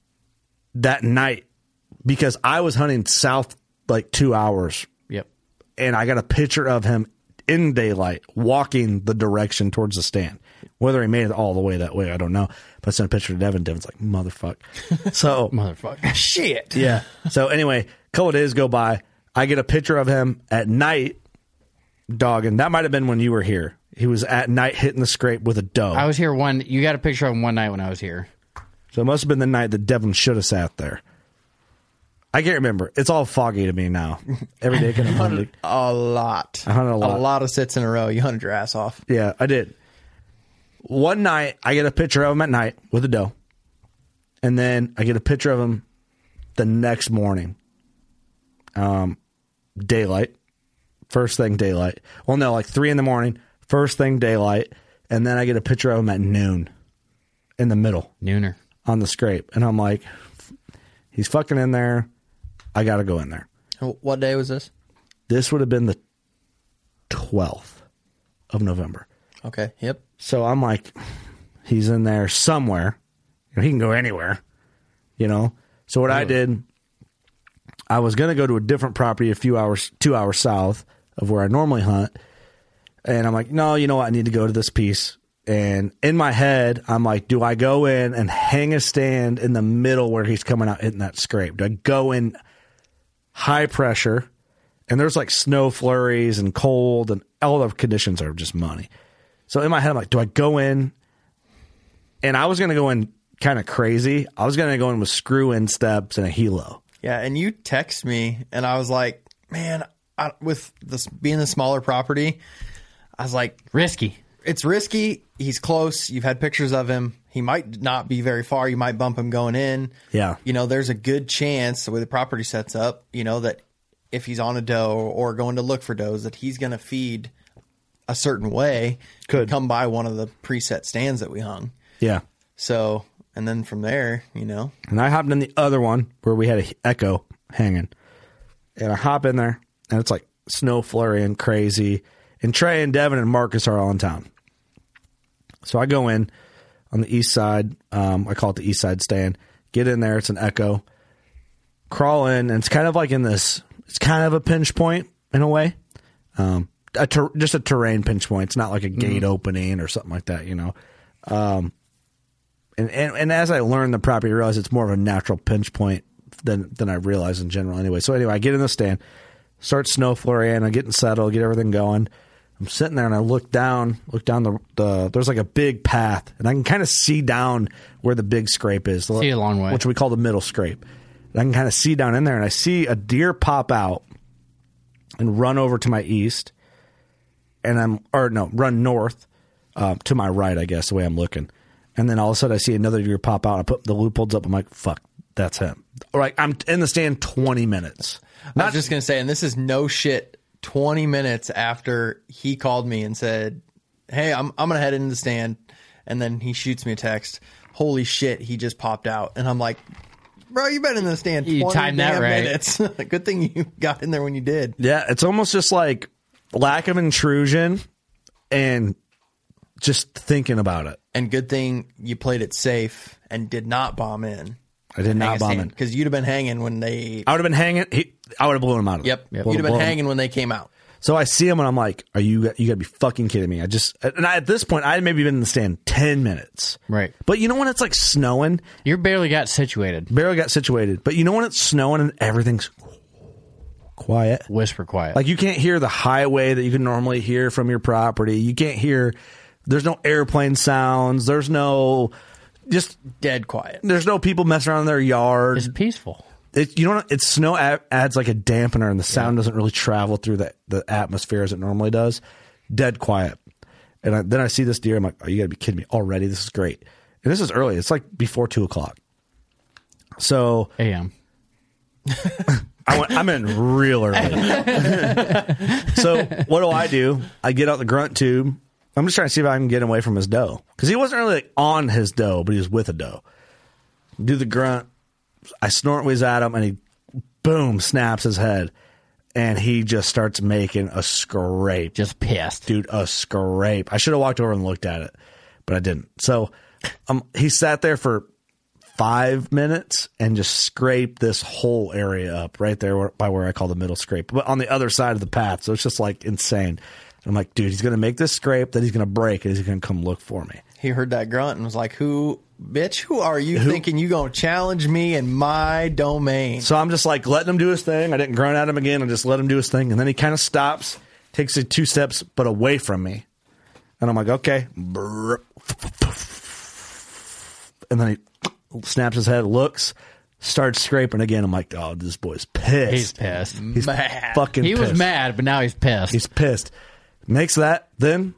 that night because I was hunting south like two hours. Yep. And I got a picture of him in daylight, walking the direction towards the stand. Whether he made it all the way that way, I don't know. But I sent a picture to Devin. Devin's like, motherfuck. So, Motherfucker. Shit. yeah. So anyway, a couple of days go by. I get a picture of him at night dogging. That might have been when you were here. He was at night hitting the scrape with a doe. I was here one. You got a picture of him one night when I was here. So it must have been the night that Devin should have sat there. I can't remember. It's all foggy to me now. Every day can hunt A lot. I hunted a lot. A lot of sits in a row. You hunted your ass off. Yeah, I did. One night, I get a picture of him at night with a doe. And then I get a picture of him the next morning. Um, daylight. First thing, daylight. Well, no, like three in the morning. First thing, daylight. And then I get a picture of him at noon. In the middle. Nooner. On the scrape. And I'm like, he's fucking in there. I got to go in there. What day was this? This would have been the twelfth of November. Okay. Yep. So I'm like, he's in there somewhere. You know, he can go anywhere, you know? So what really? I did, I was going to go to a different property a few hours, two hours south of where I normally hunt. And I'm like, no, you know what? I need to go to this piece. And in my head, I'm like, do I go in and hang a stand in the middle where he's coming out hitting that scrape? Do I go in high pressure? And there's like snow flurries and cold and all the conditions are just money. So in my head, I'm like, do I go in? And I was going to go in kind of crazy. I was going to go in with screw-in steps and a helo. Yeah, and you text me, and I was like, man, I, with this being the smaller property, I was like, risky. It's risky. He's close. You've had pictures of him. He might not be very far. You might bump him going in. Yeah. You know, there's a good chance the way the property sets up, you know, that if he's on a doe or going to look for does, that he's going to feed a certain way. Could come by one of the preset stands that we hung. Yeah. So, and then from there, you know. And I hopped in the other one where we had an echo hanging. And I hop in there, and it's like snow flurrying crazy. And Trey and Devin and Marcus are all in town. So I go in on the east side. Um, I call it the east side stand. Get in there. It's an echo. Crawl in, and it's kind of like in this, it's kind of a pinch point in a way. Um, a ter- just a terrain pinch point. It's not like a gate mm-hmm. opening or something like that, you know. Um, and, and and as I learned the property, I realized it's more of a natural pinch point than than I realized in general anyway. So anyway, I get in the stand, start snow flurrying, I'm getting settled, get everything going. I'm sitting there and I look down, look down the, the there's like a big path, and I can kind of see down where the big scrape is. See a long way. Which we call the middle scrape. And I can kind of see down in there, and I see a deer pop out and run over to my east, and I'm, or no, run north uh, to my right, I guess, the way I'm looking. And then all of a sudden I see another deer pop out. I put the loopholes up. I'm like, fuck, that's him. All right, I'm in the stand twenty minutes. Not I was just going to say, and this is no shit, twenty minutes after he called me and said, hey, I'm I'm going to head into the stand. And then he shoots me a text. Holy shit, he just popped out. And I'm like, bro, you've been in the stand twenty you timed that right. minutes. Good thing you got in there when you did. Yeah, it's almost just like lack of intrusion and just thinking about it. And good thing you played it safe and did not bomb in. I did not bomb in. Because you'd have been hanging when they... I would have been hanging. He, I would have blown him out of it. Yep. yep. You'd have been hanging him. when they came out. So I see him and I'm like, "Are you? You got to be fucking kidding me!" I just, and I, at this point, I had maybe been in the stand ten minutes. Right. But you know when it's like snowing, you barely got situated. Barely got situated. But you know when it's snowing and everything's quiet, whisper quiet. Like you can't hear the highway that you can normally hear from your property. You can't hear. There's no airplane sounds. There's no just dead quiet. There's no people messing around in their yard. It's peaceful. It, you know, it's snow adds like a dampener, and the sound yeah. doesn't really travel through the, the atmosphere as it normally does. Dead quiet. And I, then I see this deer. I'm like, oh, you got to be kidding me already. This is great. And this is early. It's like before two o'clock. So A M I went, I'm in real early. So what do I do? I get out the grunt tube. I'm just trying to see if I can get away from his doe, because he wasn't really like on his doe, but he was with a doe. Do the grunt. I snort whiz at him, and he, boom, snaps his head, and he just starts making a scrape. Just pissed. Dude, a scrape. I should have walked over and looked at it, but I didn't. So um, he sat there for five minutes and just scraped this whole area up right there by where I call the middle scrape, but on the other side of the path. So it's just like insane. I'm like, dude, he's going to make this scrape, then he's going to break, and he's going to come look for me. He heard that grunt and was like, who, bitch, who are you Who? thinking you going to challenge me in my domain? So I'm just like letting him do his thing. I didn't grunt at him again. I just let him do his thing. And then he kind of stops, takes it two steps, but away from me. And I'm like, okay. And then he snaps his head, looks, starts scraping again. I'm like, oh, this boy's pissed. He's pissed. He's Mad. fucking He pissed. was mad, but now he's pissed. He's pissed. Makes that, then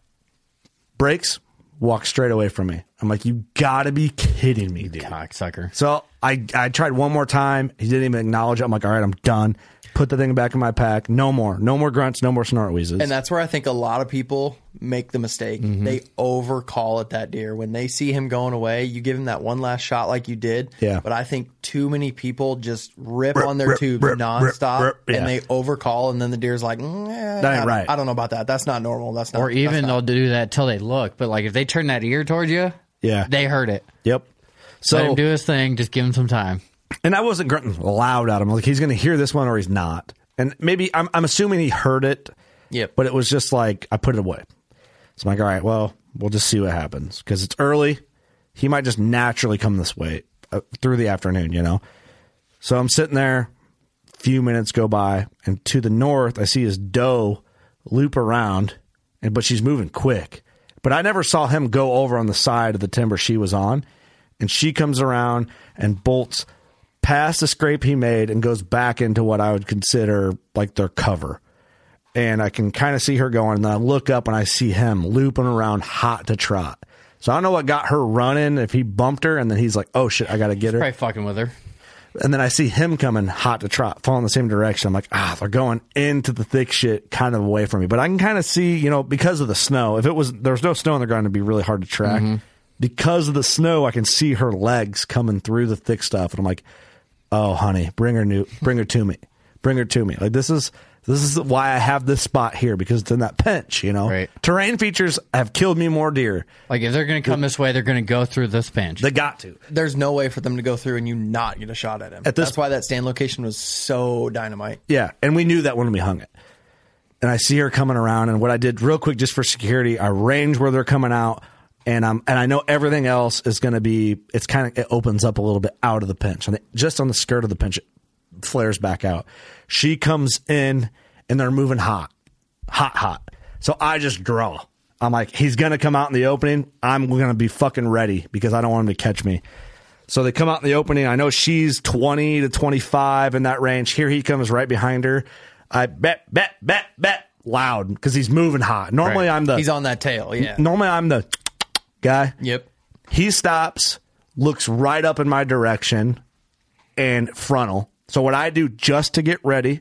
breaks, walks straight away from me. I'm like, you gotta be kidding me, dude. Cocksucker. So I, I tried one more time. He didn't even acknowledge it. I'm like, all right, I'm done. Put the thing back in my pack. No more. No more grunts. No more snort wheezes. And that's where I think a lot of people make the mistake. Mm-hmm. They overcall at that deer. When they see him going away, you give him that one last shot like you did. Yeah. But I think too many people just rip, Rip, on their rip, tubes rip, nonstop, rip, rip, yeah. and they overcall, and then the deer's like, mm, eh, That ain't I, don't- right. I don't know about that. That's not normal. That's not. Or even that's they'll not. do that till they look. But like if they turn that ear towards you, Yeah. they heard it. Yep. So Let him do his thing. Just give him some time. And I wasn't grunting loud at him. Like, he's going to hear this one or he's not. And maybe, I'm, I'm assuming he heard it. Yep. But it was just like, I put it away. So I'm like, all right, well, we'll just see what happens. Because it's early. He might just naturally come this way uh, through the afternoon, you know? So I'm sitting there. A few minutes go by. And to the north, I see his doe loop around. and But she's moving quick. But I never saw him go over on the side of the timber she was on. And she comes around and bolts past the scrape he made and goes back into what I would consider like their cover. And I can kind of see her going, and then I look up and I see him looping around hot to trot. So I don't know what got her running, if he bumped her, and then he's like, oh shit, I got to get her. Probably fucking with her. And then I see him coming hot to trot, following the same direction. I'm like, ah, they're going into the thick shit kind of away from me. But I can kind of see, you know, because of the snow, if it was, there was no snow on the ground, it'd be really hard to track. Mm-hmm. Because of the snow, I can see her legs coming through the thick stuff. And I'm like, oh, honey, bring her new, bring her to me. Bring her to me. Like, this is, this is why I have this spot here, because it's in that pinch, you know? Right. Terrain features have killed me more deer. Like, if they're going to come this way, they're going to go through this pinch. They got to. There's no way for them to go through and you not get a shot at him. At this- That's why that stand location was so dynamite. Yeah, and we knew that when we hung it. And I see her coming around, and what I did real quick just for security, I range where they're coming out, and I'm and I know everything else is going to be, it's kind of, it opens up a little bit out of the pinch. And just on the skirt of the pinch, it flares back out. She comes in, and they're moving hot. Hot, hot. So I just draw. I'm like, he's going to come out in the opening. I'm going to be fucking ready because I don't want him to catch me. So they come out in the opening. I know she's twenty to twenty-five in that range. Here he comes right behind her. I bet, bet, bet, bet loud because he's moving hot. Normally Right. I'm the He's on that tail, yeah. normally I'm the guy. Yep. He stops, looks right up in my direction, and frontal. So what I do just to get ready,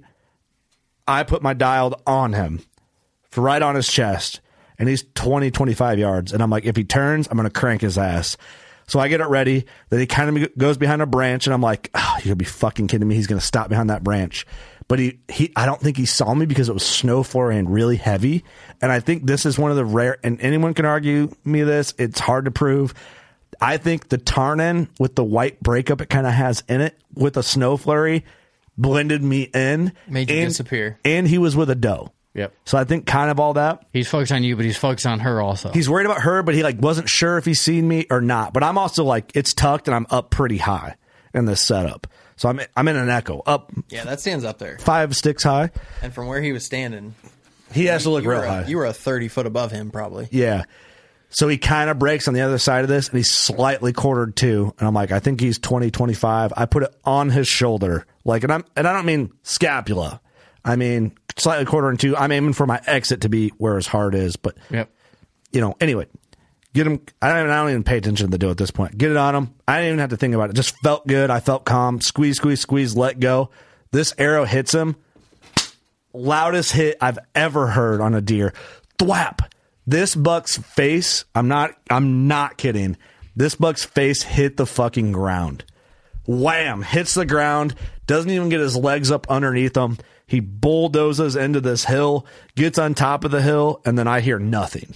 I put my dial on him, right on his chest, and he's twenty, twenty-five yards. And I'm like, if he turns, I'm going to crank his ass. So I get it ready. Then he kind of goes behind a branch, and I'm like, oh, you're going to be fucking kidding me. He's going to stop behind that branch. But he, he, I don't think he saw me because it was snow flurrying really heavy. And I think this is one of the rare, and anyone can argue me this, it's hard to prove. I think the Tarnan with the white breakup it kind of has in it with a snow flurry blended me in. Made you and, disappear. And he was with a doe. Yep. So I think kind of all that. He's focused on you, but he's focused on her also. He's worried about her, but he like wasn't sure if he's seen me or not. But I'm also like, it's tucked and I'm up pretty high in this setup. So I'm I'm in an echo, up Yeah, that stands up there. five sticks high. And from where he was standing, He has to look you real were, a, high. you were a thirty foot above him, probably. Yeah. So he kind of breaks on the other side of this, and he's slightly quartered too. And I'm like, I think he's twenty, twenty-five. I put it on his shoulder. Like, and I'm, and I don't mean scapula. I mean, slightly quarter and two. I'm aiming for my exit to be where his heart is. But, Yep. you know, anyway, get him. I don't, even, I don't even pay attention to the doe at this point. Get it on him. I didn't even have to think about it. Just felt good. I felt calm. Squeeze, squeeze, squeeze, let go. This arrow hits him. Loudest hit I've ever heard on a deer. Thwap. This buck's face, I'm not I'm not kidding. This buck's face hit the fucking ground. Wham! Hits the ground, doesn't even get his legs up underneath him. He bulldozes into this hill, gets on top of the hill, and then I hear nothing.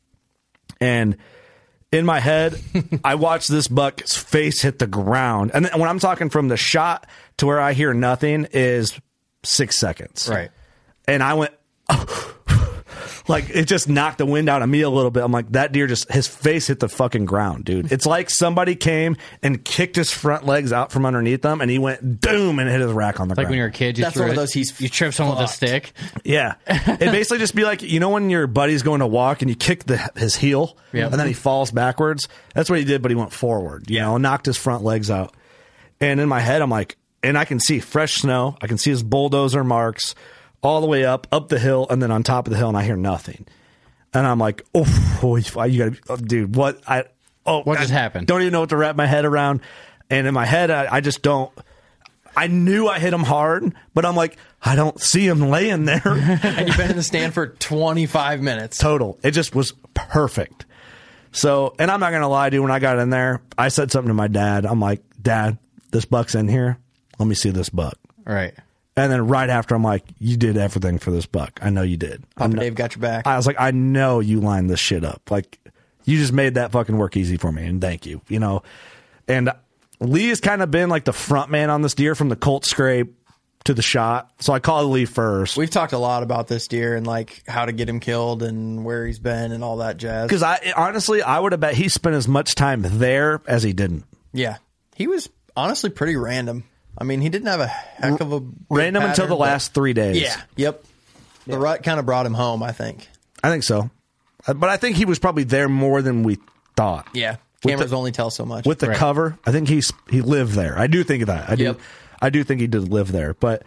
And in my head, I watch this buck's face hit the ground. And then when I'm talking from the shot to where I hear nothing is six seconds. Right. And I went, Like, it just knocked the wind out of me a little bit. I'm like, that deer just, his face hit the fucking ground, dude. It's like somebody came and kicked his front legs out from underneath him, and he went doom and hit his rack on the It's like ground. when you're a kid, you That's threw one of it- those he's you trip someone with a fucked. stick. Yeah. It basically just be like, you know, when your buddy's going to walk and you kick the, his heel Yeah. and then he falls backwards? That's what he did, but he went forward, you know, knocked his front legs out. And in my head, I'm like, and I can see fresh snow. I can see his bulldozer marks all the way up, up the hill, and then on top of the hill, and I hear nothing. And I'm like, oh, you gotta, oh, dude, what? I, oh, What just I happened? Don't even know what to wrap my head around. And in my head, I, I just don't. I knew I hit him hard, but I'm like, I don't see him laying there. And you've been in the stand for twenty-five minutes. Total. It just was perfect. So, and I'm not going to lie, dude, when I got in there, I said something to my dad. I'm like, Dad, this buck's in here. Let me see this buck. Right. And then right after, I'm like, you did everything for this buck. I know you did. I Papa know- Dave got your back. I was like, I know you lined this shit up. Like, you just made that fucking work easy for me, and thank you. You know, and Lee has kind of been like the front man on this deer from the colt scrape to the shot. So I called Lee first. We've talked a lot about this deer and like how to get him killed and where he's been and all that jazz. Because I honestly, I would have bet he spent as much time there as he didn't. Yeah, he was honestly pretty random. I mean, he didn't have a heck of a big Random until pattern, the but- last three days. Yeah. Yep. The rut kind of brought him home, I think. I think so. Uh, But I think he was probably there more than we thought. Yeah. With Cameras the- only tell so much. With the Right. cover, I think he's he lived there. I do think of that. I do. Yep. I do think he did live there. But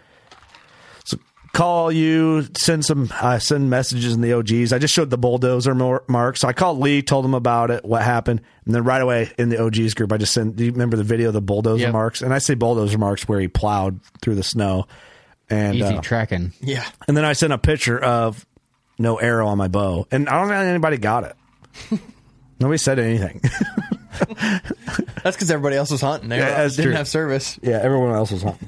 so call you, send some, uh, send messages in the O Gs. I just showed the bulldozer mar- marks. So I called Lee, told him about it, what happened, and then right away in the O Gs group, I just sent. Do you remember the video of the bulldozer Yep. marks? And I say bulldozer marks where he plowed through the snow. And Easy uh, tracking. yeah. and then I sent a picture of no arrow on my bow, and I don't think anybody got it. Nobody said anything. That's because everybody else was hunting. They Yeah, were- that's didn't true. have service. Yeah, everyone else was hunting.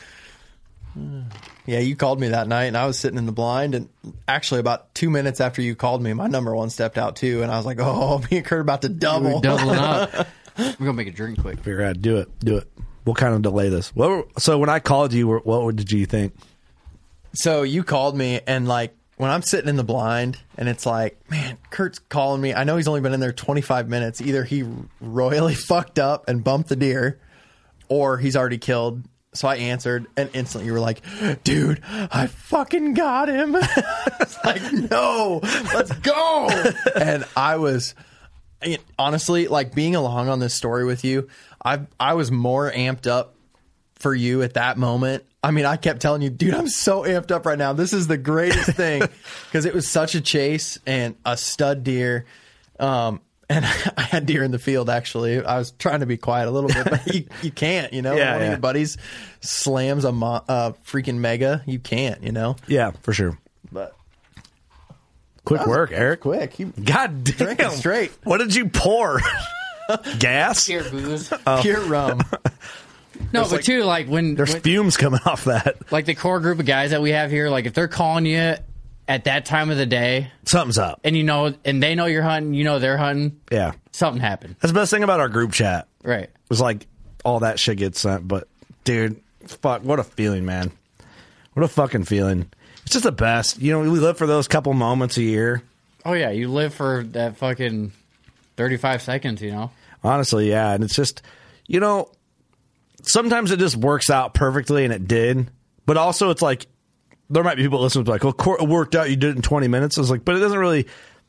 Yeah, you called me that night, and I was sitting in the blind. And actually, about two minutes after you called me, my number one stepped out too, and I was like, "Oh, me and Kurt about to double." We're doubling up. We're gonna make a drink quick. Figure out, do it, do it. We'll kind of delay this. What were- so when I called you, what did you think? So you called me, and like when I'm sitting in the blind, and it's like, man, Kurt's calling me. I know he's only been in there twenty-five minutes. Either he royally fucked up and bumped the deer, or he's already killed. So I answered, and instantly you were like, dude, I fucking got him. It's like, no, let's go. And I was, honestly, like being along on this story with you, I I was more amped up for you at that moment. I mean, I kept telling you, dude, I'm so amped up right now. This is the greatest thing, because it was such a chase and a stud deer. Um, and I had deer in the field, actually. I was trying to be quiet a little bit, but you, you can't, you know? Yeah, One yeah. of your buddies slams a mo- uh, freaking mega. You can't, you know? Yeah, for sure. But Quick work, Eric. quick. You God damn. Drinking straight. What did you pour? Gas? Pure booze. pure rum. No, but too, like when, There's when fumes coming off that. like the core group of guys that we have here, like if they're calling you at that time of the day, Something's up. and you know, and they know you're hunting, you know they're hunting, Yeah. something happened, That's the best thing about our group chat. right? It was like all that shit gets sent, but dude, fuck, what a feeling, man. What a fucking feeling. It's just the best. You know, we live for those couple moments a year. Oh yeah, you live for that fucking thirty-five seconds, you know. Honestly, yeah. And it's just, you know, sometimes it just works out perfectly, and it did. But also, it's like, there might be people listening to like, well, Court, it worked out. You did it in twenty minutes. I was like, but it doesn't really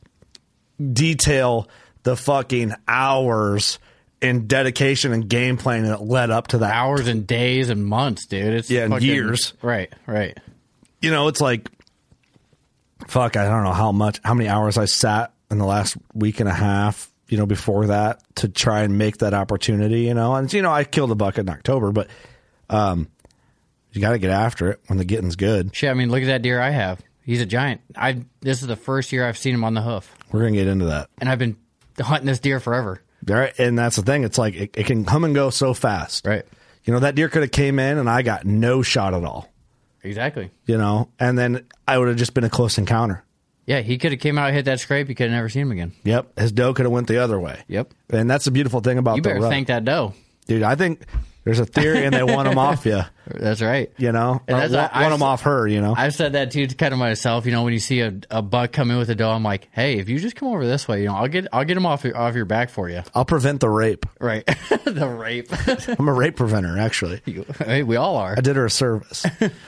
detail the fucking hours and dedication and game planning that led up to that. Hours and days and months, dude. It's Yeah, and fucking- years. Right, right. You know, it's like, fuck, I don't know how much, how many hours I sat in the last week and a half, you know, before that to try and make that opportunity, you know. And, you know, I killed a buck in October, but um, you got to get after it when the getting's good. Shit, I mean, look at that deer I have. He's a giant. I This is the first year I've seen him on the hoof, We're going to get into that. and I've been hunting this deer forever. All right. And that's the thing. It's like, it, it can come and go so fast. Right. You know, that deer could have came in and I got no shot at all, Exactly. you know, and then I would have just been a close encounter. Yeah, he could have came out, hit that scrape. You could have never seen him again. Yep. His doe could have went the other way. Yep. And that's the beautiful thing about You the better rut. thank that doe. Dude, I think There's a theory, and they want them off you. That's right. You know, And or that's- want, I- want them off her. You know, I've said that too, to kind of myself. You know, when you see a, a buck come in with a doe, I'm like, hey, if you just come over this way, you know, I'll get I'll get him off your, off your back for you. I'll prevent the rape. Right. The rape. I'm a rape preventer, actually. Hey, we all are. I did her a service.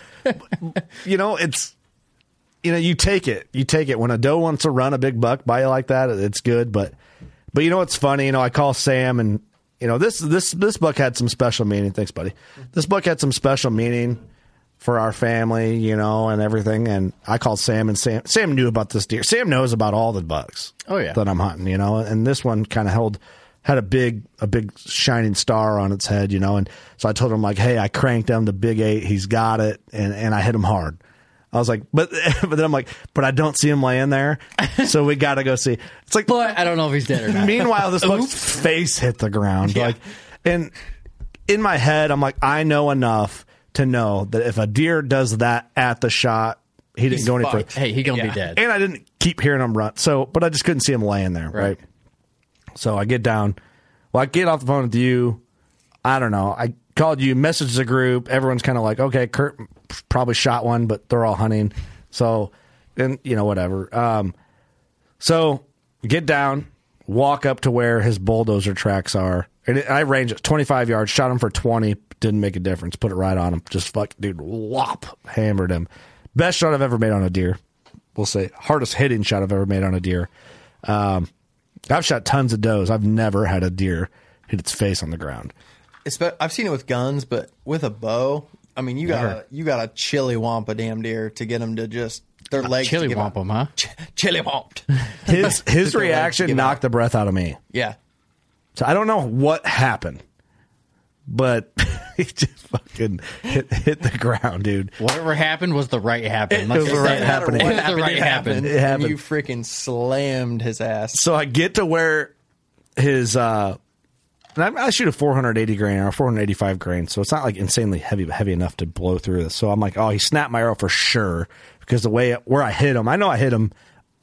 You know, it's, you know, you take it. You take it. When a doe wants to run a big buck by you like that, it's good. But, but you know what's funny? You know, I call Sam, and, you know, this this this buck had some special meaning. Thanks, buddy. This buck had some special meaning for our family, you know, and everything. And I called Sam, and Sam Sam knew about this deer. Sam knows about all the bucks. Oh, yeah. That I'm hunting, you know. And this one kind of held had a big a big shining star on its head, you know. And so I told him, like, hey, I cranked him to big eight. He's got it, and and I hit him hard. I was like, but but then I'm like, but I don't see him laying there, so we got to go see. It's like, But I don't know if he's dead or not. meanwhile, this buck's face hit the ground. Yeah. Like, and in my head, I'm like, I know enough to know that if a deer does that at the shot, he didn't He's go any fucked. further. Hey, he gonna Yeah. be dead. And I didn't keep hearing him run. So, but I just couldn't see him laying there, right? Right. So I get down. Well, I get off the phone with you. I don't know. I called you, messaged the group. Everyone's kind of like, okay, Kurt probably shot one, but they're all hunting. So, and you know, whatever. Um, so get down, walk up to where his bulldozer tracks are. And I range it twenty-five yards, shot him for twenty. Didn't make a difference. Put it right on him. Just fuck, dude, whop, hammered him. Best shot I've ever made on a deer. We'll say hardest hitting shot I've ever made on a deer. Um, I've shot tons of does. I've never had a deer hit its face on the ground. Espe- I've seen it with guns, but with a bow, I mean, you Never. got you got to chili womp a damn deer to get them to just their legs Chili to give womp out. him, huh? Ch- chili womped. His his Took their legs to reaction give knocked out. the breath out of me. Yeah, So I don't know what happened, but he just fucking hit, hit the ground, dude. Whatever happened was the right happen. It Let's was just the say right that. happening. It was the happened, right it happen. happened. It happened. And you freaking slammed his ass. So I get to where his, uh, and I, I shoot a four eighty grain or a four eighty-five grain, so it's not like insanely heavy, but heavy enough to blow through this. So I'm like, oh, he snapped my arrow for sure because the way where I hit him, I know I hit him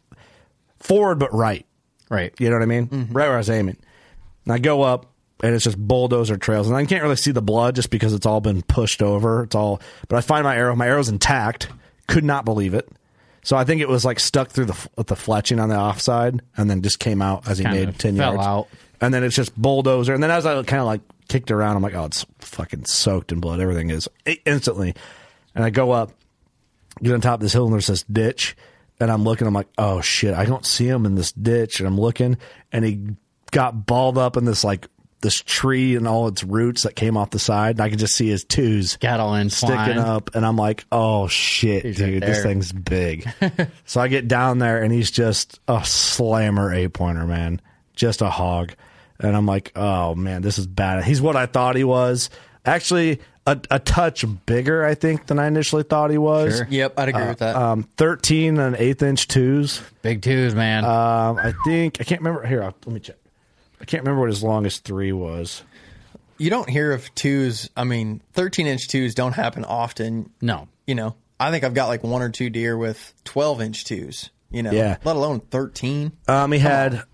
forward but right. Right. You know what I mean? Mm-hmm. Right where I was aiming. And I go up, and it's just bulldozer trails, and I can't really see the blood just because it's all been pushed over. It's all, but I find my arrow. My arrow's intact. Could not believe it. So I think it was like stuck through the the fletching on the offside, and then just came out as he Kinda made ten fell yards. out. And then it's just bulldozer. And then as I kind of like kicked around, I'm like, oh, it's fucking soaked in blood. Everything is instantly. And I go up, get on top of this hill, and there's this ditch. And I'm looking, I'm like, oh shit, I don't see him in this ditch. And I'm looking, and he got balled up in this like this tree and all its roots that came off the side. And I could just see his twos Got all sticking entwined. up. And I'm like, oh shit, He's right dude, this there. thing's big. So I get down there, and he's just a slammer eight pointer, man. Just a hog. And I'm like, oh man, this is bad. He's what I thought he was. Actually, a, a touch bigger, I think, than I initially thought he was. Sure. Yep, I'd agree with that. Um, thirteen and eighth inch twos. Big twos, man. Um, I think I can't remember. Here, I'll, let me check. I can't remember what his longest three was. You don't hear of twos. I mean, thirteen inch twos don't happen often. no. You know, I think I've got like one or two deer with twelve inch twos. You know, Yeah. let alone thirteen. Um, he had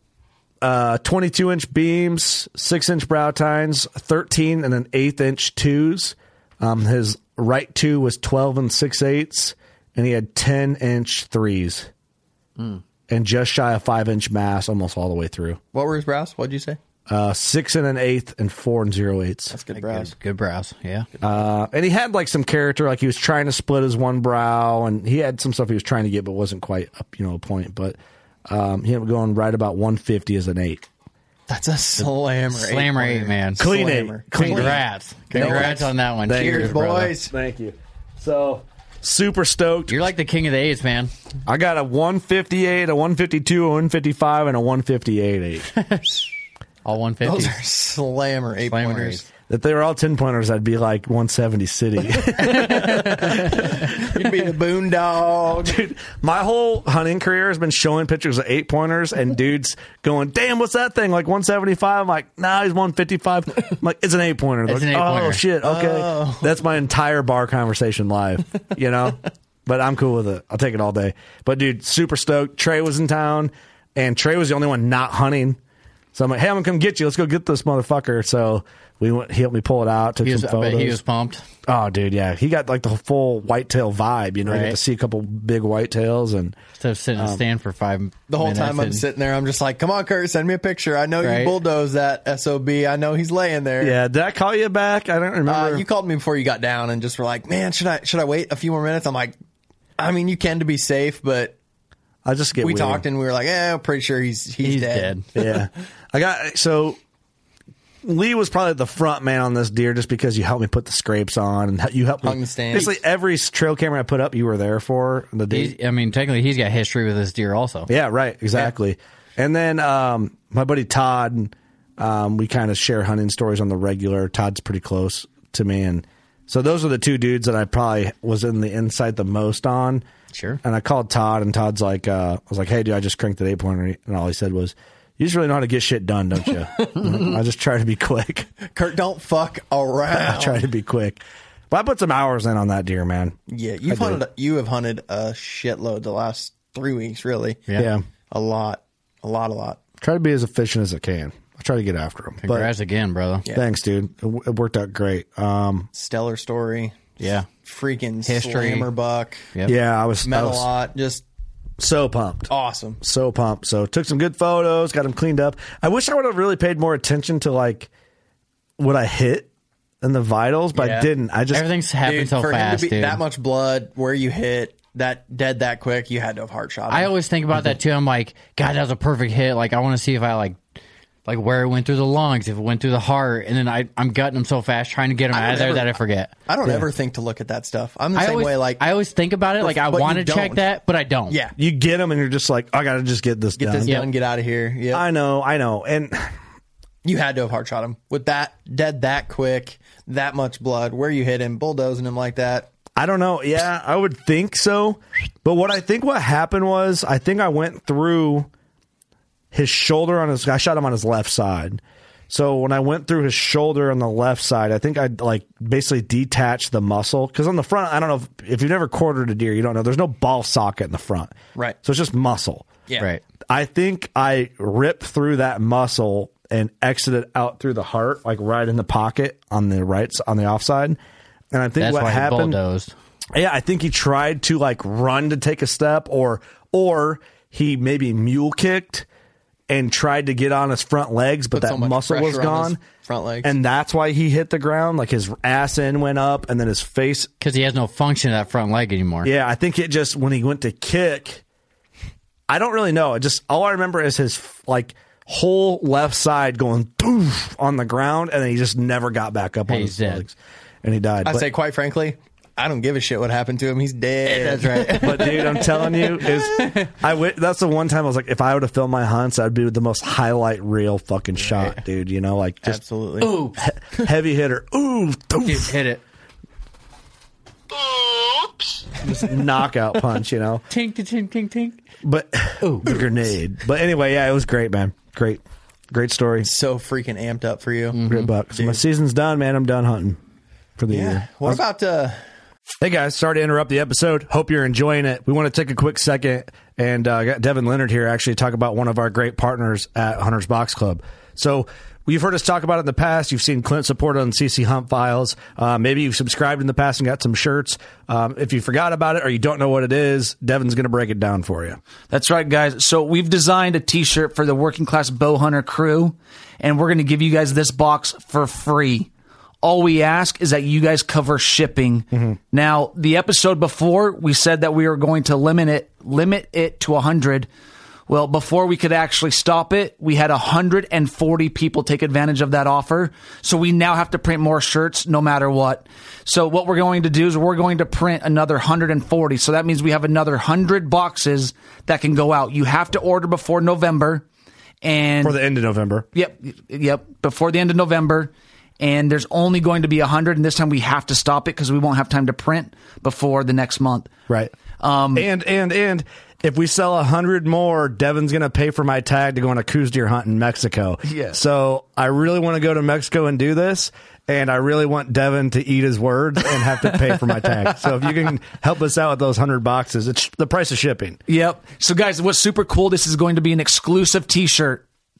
uh, twenty-two inch beams, six inch brow tines, thirteen and an eighth inch twos. Um, his right two was twelve and six eighths, and he had ten inch threes, Mm. and just shy of five inch mass almost all the way through. What were his brows? What'd you say? Uh, six and an eighth and four and zero eighths. That's good Good, brows. good brows. Yeah. Uh, and he had like some character, like he was trying to split his one brow, and he had some stuff he was trying to get, but wasn't quite up, you know, a point. But um, he ended up going right about one fifty as an eight. That's a slammer. Slammer eight, eight-pointer. man. Clean eight. Slammer. Clean Congrats. Congrats on that one. Thank you, Cheers, Cheers, brother. boys. Thank you. So super stoked. You're like the king of the eights, man. I got a one fifty-eight, a one fifty-two, a one fifty-five, and a one fifty-eight eight. All one fifty. Those are slammer eight Slammer pointers. eights. If they were all ten pointers, I'd be like one seventy city. You'd be the boondog. Dude, my whole hunting career has been showing pictures of eight pointers and dudes going, damn, what's that thing? Like one seventy-five? I'm like, nah, he's one fifty-five. I'm like, it's an eight pointer. It's like, an eight-pointer. Oh, shit. Okay. Oh. That's my entire bar conversation live, you know? But I'm cool with it. I'll take it all day. But, dude, super stoked. Trey was in town, and Trey was the only one not hunting. So I'm like, hey, I'm gonna come get you. Let's go get this motherfucker. So we went. He helped me pull it out. Took He was, some I photos. bet he was pumped. Oh, dude, yeah. He got like the full whitetail vibe. You know, you Right. get to see a couple big whitetails and Instead of sitting in a stand for five The whole minutes time I'm and- sitting there, I'm just like, come on, Kurt, send me a picture. I know Right. you bulldozed that S O B. I know he's laying there. yeah. Did I call you back? I don't remember. Uh, you called me before you got down and just were like, man, should I should I wait a few more minutes? I'm like, I mean, you can to be safe, but I just get we weird. talked and we were like, eh, I'm pretty sure he's he's, He's dead. dead. Yeah. I got so Lee was probably the front man on this deer just because you helped me put the scrapes on and you helped me. Hung the stands. Basically, every trail camera I put up, you were there for the day. He's, I mean, technically, he's got history with this deer also. Yeah, right, exactly. And then um, my buddy Todd, um, we kind of share hunting stories on the regular. Todd's pretty close to me, and so those are the two dudes that I probably was in the insight the most on. Sure. And I called Todd, and Todd's like, uh, I was like, hey, dude, I just cranked the eight pointer, and all he said was, you just really know how to get shit done, don't you? I just try to be quick. Kurt, don't fuck around. I try to be quick. But I put some hours in on that deer, man. Yeah, you've I do. hunted. You have hunted a shitload the last three weeks, really. Yeah. Yeah. A lot, a lot, a lot. Try to be as efficient as I can. I try to get after them. Congrats again, brother. Yeah. Thanks, dude. It, w- it worked out great. Um, Stellar story. Yeah. Freaking History. slammer buck. Yep. yeah, I was, I Met a was lot. Just so pumped. awesome. So pumped. So took some good photos, got them cleaned up. I wish I would have really paid more attention to like what I hit and the vitals, but I Yeah. didn't. I just Everything's happened Dude, so for fast, him to be dude. that much blood, where you hit that dead that quick, you had to have heart shot him. I always think about that too. I'm like, God, that was a perfect hit. Like, I want to see if I like, like where it went through the lungs, if it went through the heart, and then I, I'm gutting them so fast, trying to get them I out of don't there ever- that I forget. I don't ever think to look at that stuff. I'm the I same always, way. Like I always think about it. Like, I but you want to check don't. that, but I don't. yeah, you get them and you're just like, I got to just get this get done. this Yep. done, get out of here. Yeah, I know, I know. And you had to have heart shot him with that dead that quick, that much blood. Where you hit him, bulldozing him like that. I don't know. Yeah, I would think so. But what I think what happened was I think I went through his shoulder on his I shot him on his left side. So when I went through his shoulder on the left side, I think I like basically detached the muscle because on the front, I don't know if, if you've never quartered a deer, you don't know. There's no ball socket in the front, Right. So it's just muscle. Yeah, Right. I think I ripped through that muscle and exited out through the heart, like right in the pocket on the right on the offside. And I think That's what why he happened. bulldozed. Yeah, I think he tried to like run to take a step, or or he maybe mule kicked and tried to get on his front legs, but Put so that much muscle was pressure on his gone. front legs. And that's why he hit the ground. Like his ass end went up, and then his face. Because he has no function of that front leg anymore. Yeah, I think it just when he went to kick. I don't really know. It just all I remember is his like whole left side going doof on the ground, and then he just never got back up on He's his dead. legs, and he died. I But- say, quite frankly, I don't give a shit what happened to him. He's dead. That's right. But dude, I'm telling you, is I w- that's the one time I was like, if I would have filmed my hunts, I'd be the most highlight reel fucking shot, dude. You know, like just Absolutely. Ooh, he- heavy hitter, ooh, doof, dude, hit it. just knockout punch, you know. Tink, tink, tink, tink. But ooh, the grenade. But anyway, yeah, it was great, man. Great, great story. So freaking amped up for you. Great buck. So my season's done, man. I'm done hunting for the Yeah. year. What about uh Hey guys, sorry to interrupt the episode. Hope you're enjoying it. We want to take a quick second and uh, got Devin Leonard here actually to talk about one of our great partners at Hunter's Box Club. So you've heard us talk about it in the past. You've seen Clint support on C C Hunt Files. Uh, maybe you've subscribed in the past and got some shirts. Um, if you forgot about it or you don't know what it is, Devin's going to break it down for you. That's right, guys. So we've designed a T-shirt for the Working Class Bow Hunter crew, and we're going to give you guys this box for free. All we ask is that you guys cover shipping. Mm-hmm. Now, the episode before, we said that we were going to limit it, limit it to one hundred. Well, before we could actually stop it, we had one hundred forty people take advantage of that offer. So we now have to print more shirts no matter what. So what we're going to do is we're going to print another one hundred forty. So that means we have another one hundred boxes that can go out. You have to order before November. And For the end of November. Yep, yep, before the end of November. And there's only going to be one hundred, and this time we have to stop it because we won't have time to print before the next month. Right. Um, and, and, and if we sell a hundred more, Devin's going to pay for my tag to go on a Coos deer hunt in Mexico. Yeah. So I really want to go to Mexico and do this. And I really want Devin to eat his words and have to pay for my tag. So if you can help us out with those hundred boxes, it's the price of shipping. Yep. So guys, what's super cool, this is going to be an exclusive T-shirt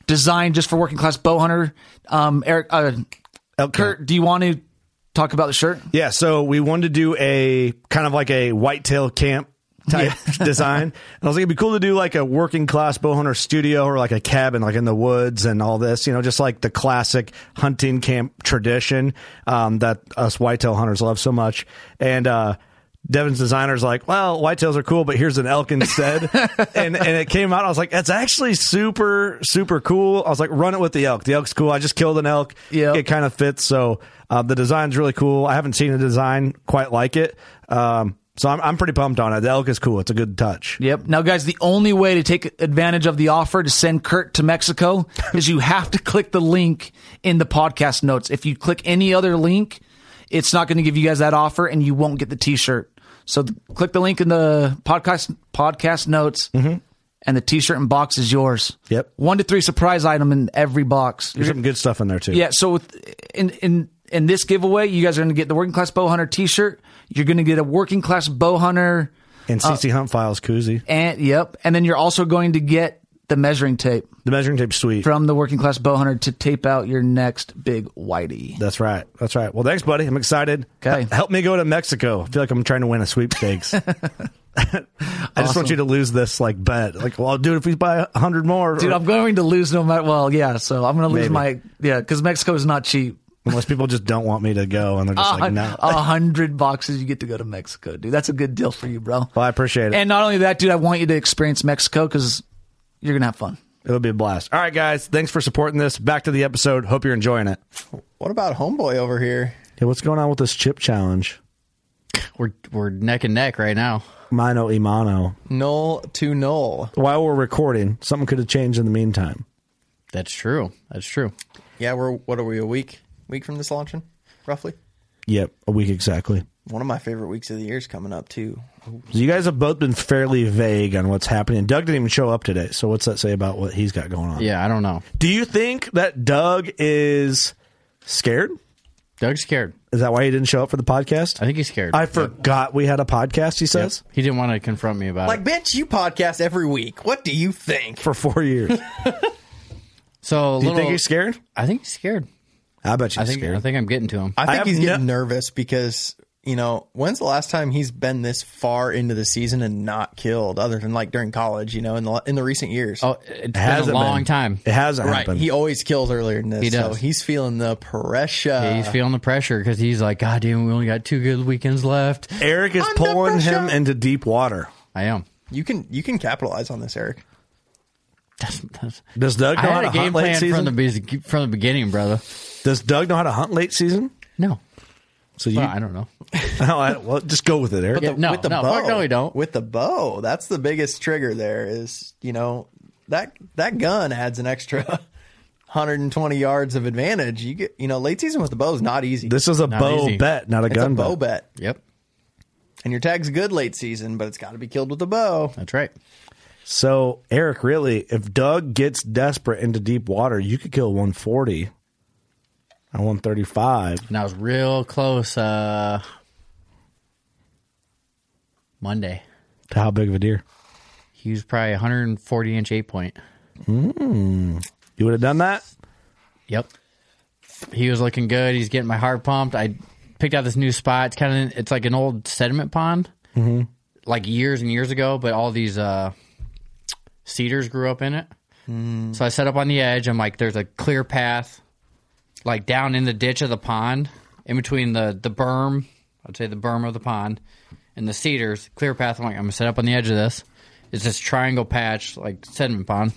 designed just for working class bow hunter. Um, Eric, uh, Kurt, do you want to talk about the shirt? Yeah, so we wanted to do a kind of like a whitetail camp type design. And I was like, it'd be cool to do like a working class bow hunter studio or like a cabin like in the woods and all this, you know, just like the classic hunting camp tradition um, that us whitetail hunters love so much. And uh, Devin's designer's like, well, whitetails are cool, but here's an elk instead. and and it came out. I was like, that's actually super, super cool. I was like, run it with the elk. The elk's cool. I just killed an elk. Yep. It kind of fits. So uh, the design's really cool. I haven't seen a design quite like it. Um, so I'm, I'm pretty pumped on it. The elk is cool. It's a good touch. Yep. Now, guys, the only way to take advantage of the offer to send Kurt to Mexico is you have to click the link in the podcast notes. If you click any other link, it's not going to give you guys that offer and you won't get the t-shirt. So th- click the link in the podcast podcast notes, mm-hmm. and the t-shirt and box is yours. Yep. One to three surprise item in every box. There's some good stuff in there, too. Yeah, so with, in, in, in this giveaway, you guys are going to get the Working Class Bow Hunter t-shirt. You're going to get a Working Class Bow Hunter. And C C uh, Hunt Files koozie. And, yep. And then you're also going to get the measuring tape. The measuring tape's sweet. From the Working Class Bow Hunter to tape out your next big whitey. That's right. That's right. Well, thanks, buddy. I'm excited. Okay. H- help me go to Mexico. I feel like I'm trying to win a sweepstakes. I just Awesome. want you to lose this like bet. Like, well, dude, if we buy a hundred more, dude, or, I'm going to lose no matter. Well, yeah. So I'm going to lose Maybe. my yeah because Mexico is not cheap. unless people just don't want me to go and they're just Uh, like, no. A hundred boxes, you get to go to Mexico, dude. That's a good deal for you, bro. Well, I appreciate it. And not only that, dude, I want you to experience Mexico because you're gonna have fun. It'll be a blast. All right, guys. Thanks for supporting this. Back to the episode. Hope you're enjoying it. What about Homeboy over here? Hey, what's going on with this chip challenge? We're we're neck and neck right now. Mano y mano. Null to null. While we're recording, something could have changed in the meantime. That's true. That's true. Yeah, we're what are we a week week from this launching, roughly? Yep, a week exactly. One of my favorite weeks of the year is coming up too. So you guys have both been fairly vague on what's happening. Doug didn't even show up today. So what's that say about what he's got going on? Yeah, I don't know. Do you think that Doug is scared? Doug's scared. Is that why he didn't show up for the podcast? I think he's scared. I forgot we had a podcast, he says. Yep. He didn't want to confront me about Like, it. bitch, you podcast every week. What do you think? For four years. So, a Do you little, think he's scared? I think he's scared. I bet you're I think scared. I think I'm getting to him. I I think have he's getting no- nervous because, you know, when's the last time he's been this far into the season and not killed, other than like during college, you know, in the in the recent years? Oh, it's been a hasn't long been. time. It hasn't right. happened. He always kills earlier than this. He does. So he's feeling the pressure. Yeah, he's feeling the pressure because he's like, God damn, we only got two good weekends left. Eric is Under pulling pressure. him into deep water. I am. You can you can capitalize on this, Eric. That's, that's, Does Doug I know how had to a game hunt late plan season? from the be- from the beginning, brother. Does Doug know how to hunt late season? No, So you, well, I don't know. No, I- well, just go with it, Eric. Yeah, no, with the no, bow, fuck no, we don't. With the bow, that's the biggest trigger. There is, you know, that that gun adds an extra one hundred twenty yards of advantage. You get, you know, late season with the bow is not easy. This is a Not bow easy. bet, not a it's gun a bow bet. bet, Yep, and your tag's good late season, but it's got to be killed with the bow. that's right. So, Eric, really, if Doug gets desperate into deep water, you could kill one forty or one thirty-five. And I was real close. Uh, Monday, To how big of a deer? he was probably one hundred forty inch eight point. You would have done that? Yep. He was looking good. He's getting my heart pumped. I picked out this new spot. It's kind of it's like an old sediment pond, mm-hmm. like years and years ago. But all these uh, cedars grew up in it. Mm. So I set up on the edge. I'm like, there's a clear path, like down in the ditch of the pond, in between the the berm. I'd say the berm of the pond and the cedars. Clear path. I'm like, I'm gonna set up on the edge of this. It's this triangle patch, like sediment pond.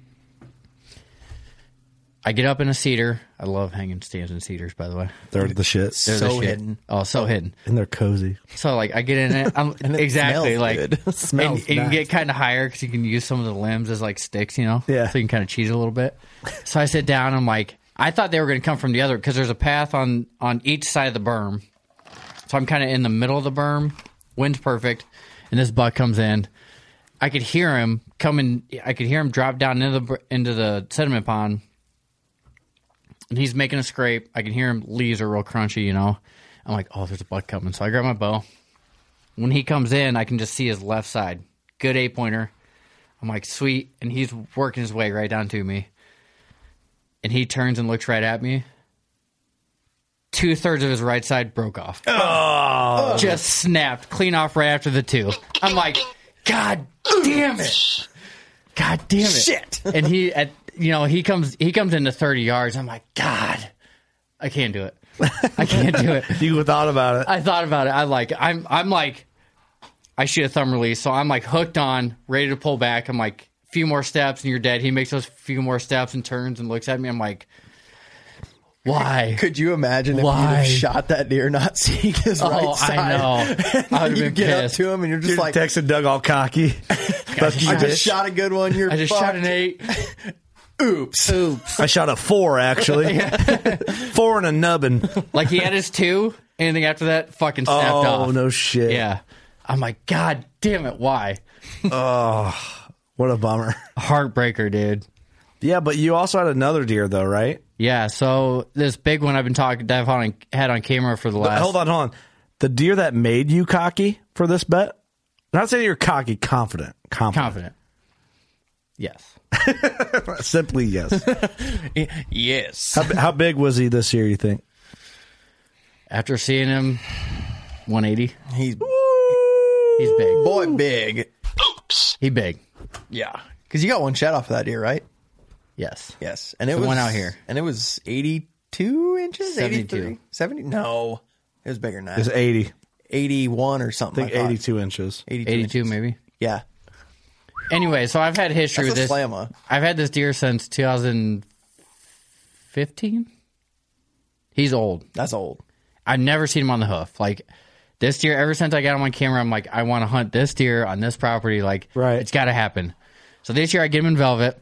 I get up in a cedar. I love hanging stands in cedars, by the way. They're the shit. They're the So shit. hidden. Oh, so hidden. And they're cozy. So, like, I get in it. I'm, And it exactly. smells Like, good. and, Smells and you nice. get kind of higher because you can use some of the limbs as, like, sticks, you know? Yeah. So you can kind of cheat a little bit. So I sit down. I'm like, I thought they were going to come from the other because there's a path on, on each side of the berm. So I'm kind of in the middle of the berm. Wind's perfect. And this buck comes in. I could hear him coming. I could hear him drop down into the into the sediment pond. And he's making a scrape. I can hear him. Leaves are real crunchy, you know. I'm like, oh, there's a buck coming. So I grab my bow. When he comes in, I can just see his left side. Good eight pointer. I'm like, sweet. And he's working his way right down to me. and he turns and looks right at me. Two thirds of his right side broke off. Oh. Just snapped clean off right after the two. I'm like, God damn it. God damn it. Shit. And he, at you know, he comes he comes into thirty yards. I'm like, God, I can't do it. I can't do it. You thought about it. I thought about it. I like, I'm, I'm like, I shoot a thumb release. So I'm like hooked on, ready to pull back. I'm like, a few more steps and you're dead. He makes those few more steps and turns and looks at me. I'm like, why? Could you imagine if Why? you'd have shot that deer not seeing his Oh, right side? I know. And I would've you been get pissed. up to him and you're just You're like, texting Doug all cocky. Fuck you, I bitch. just shot a good one. You're I just fucked. shot an eight. Oops. Oops. I shot a four, actually. Four and a nubbin. Like he had his two. Anything after that, fucking snapped Oh, off. no shit. Yeah. I'm like, God damn it, why? Oh, what a bummer. Heartbreaker, dude. Yeah, but you also had another deer, though, right? Yeah, so this big one I've been talking, that I've on, had on camera for the last. Hold on, hold on. The deer that made you cocky for this bet? Not saying you're cocky, confident. Confident. Confident. Yes. Simply yes. Yes. How, how big was he this year, you think? After seeing him, one eighty. He's He's big. boy big. He big. Yeah. Because you got one shot off of that deer, right? Yes. Yes. And it The was one out here. And it was eighty-two inches? seventy-two. eighty-three? seventy? No. It was bigger than that. It's eighty. eighty-one or I something. think I thought. eighty-two inches. eighty-two, eighty-two inches. maybe. Yeah. Anyway, so I've had history That's with a this. slamma. I've had this deer since two thousand fifteen. He's old. That's old. I've never seen him on the hoof. Like this deer, ever since I got him on camera, I'm like, I want to hunt this deer on this property. Like, Right. it's got to happen. So this year I get him in velvet.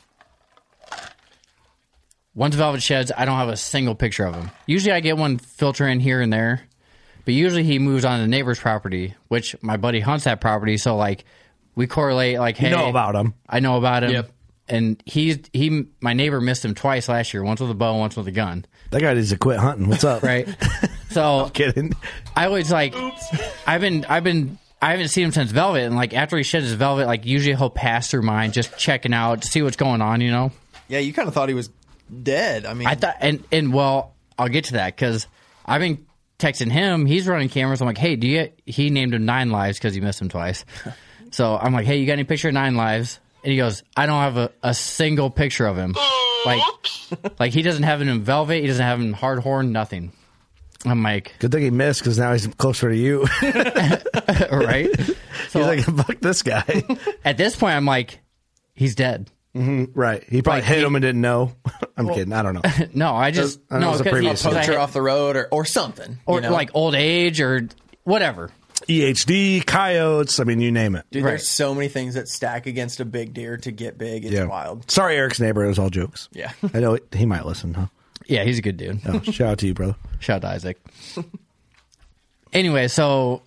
Once velvet sheds, I don't have a single picture of him. Usually I get one filter in here and there, but usually he moves on to the neighbor's property, which my buddy hunts that property. So like we correlate. Like, hey, You know about him. I know about him. Yep. And he's he. My neighbor missed him twice last year. Once with a bow, once with a gun. That guy needs to quit hunting. What's up? Right. So Kidding. I always like. I've been. I've been. I haven't seen him since velvet, and like after he sheds his velvet, like usually he'll pass through mine, just checking out to see what's going on. You know. Yeah, you kind of thought he was dead. I mean, I thought, and and well, I'll get to that because I've been texting him. He's running cameras. I'm like, hey, do you? He named him Nine Lives because he missed him twice. So I'm like, hey, you got any picture of Nine Lives? And he goes, I don't have a, a single picture of him. Like, like he doesn't have it in velvet. He doesn't have it in hard horn. Nothing. I'm like, Good thing he missed because now he's closer to you. right? So He's like, fuck this guy. at this point, I'm like, he's dead. Right. He probably Like, hit he- him and didn't know. I'm kidding. I don't know. No, I just I know it no was a because he- previous because I poacher had- off the road or, or something. or you know? like old age or whatever. E H D, coyotes. I mean, you name it. Dude, Right. there's so many things that stack against a big deer to get big. It's Yeah. wild. Sorry, Eric's neighbor. It was all jokes. Yeah. I know he might listen, huh? Yeah, he's a good dude. Oh, shout out to you, brother. Shout out to Isaac. Anyway, so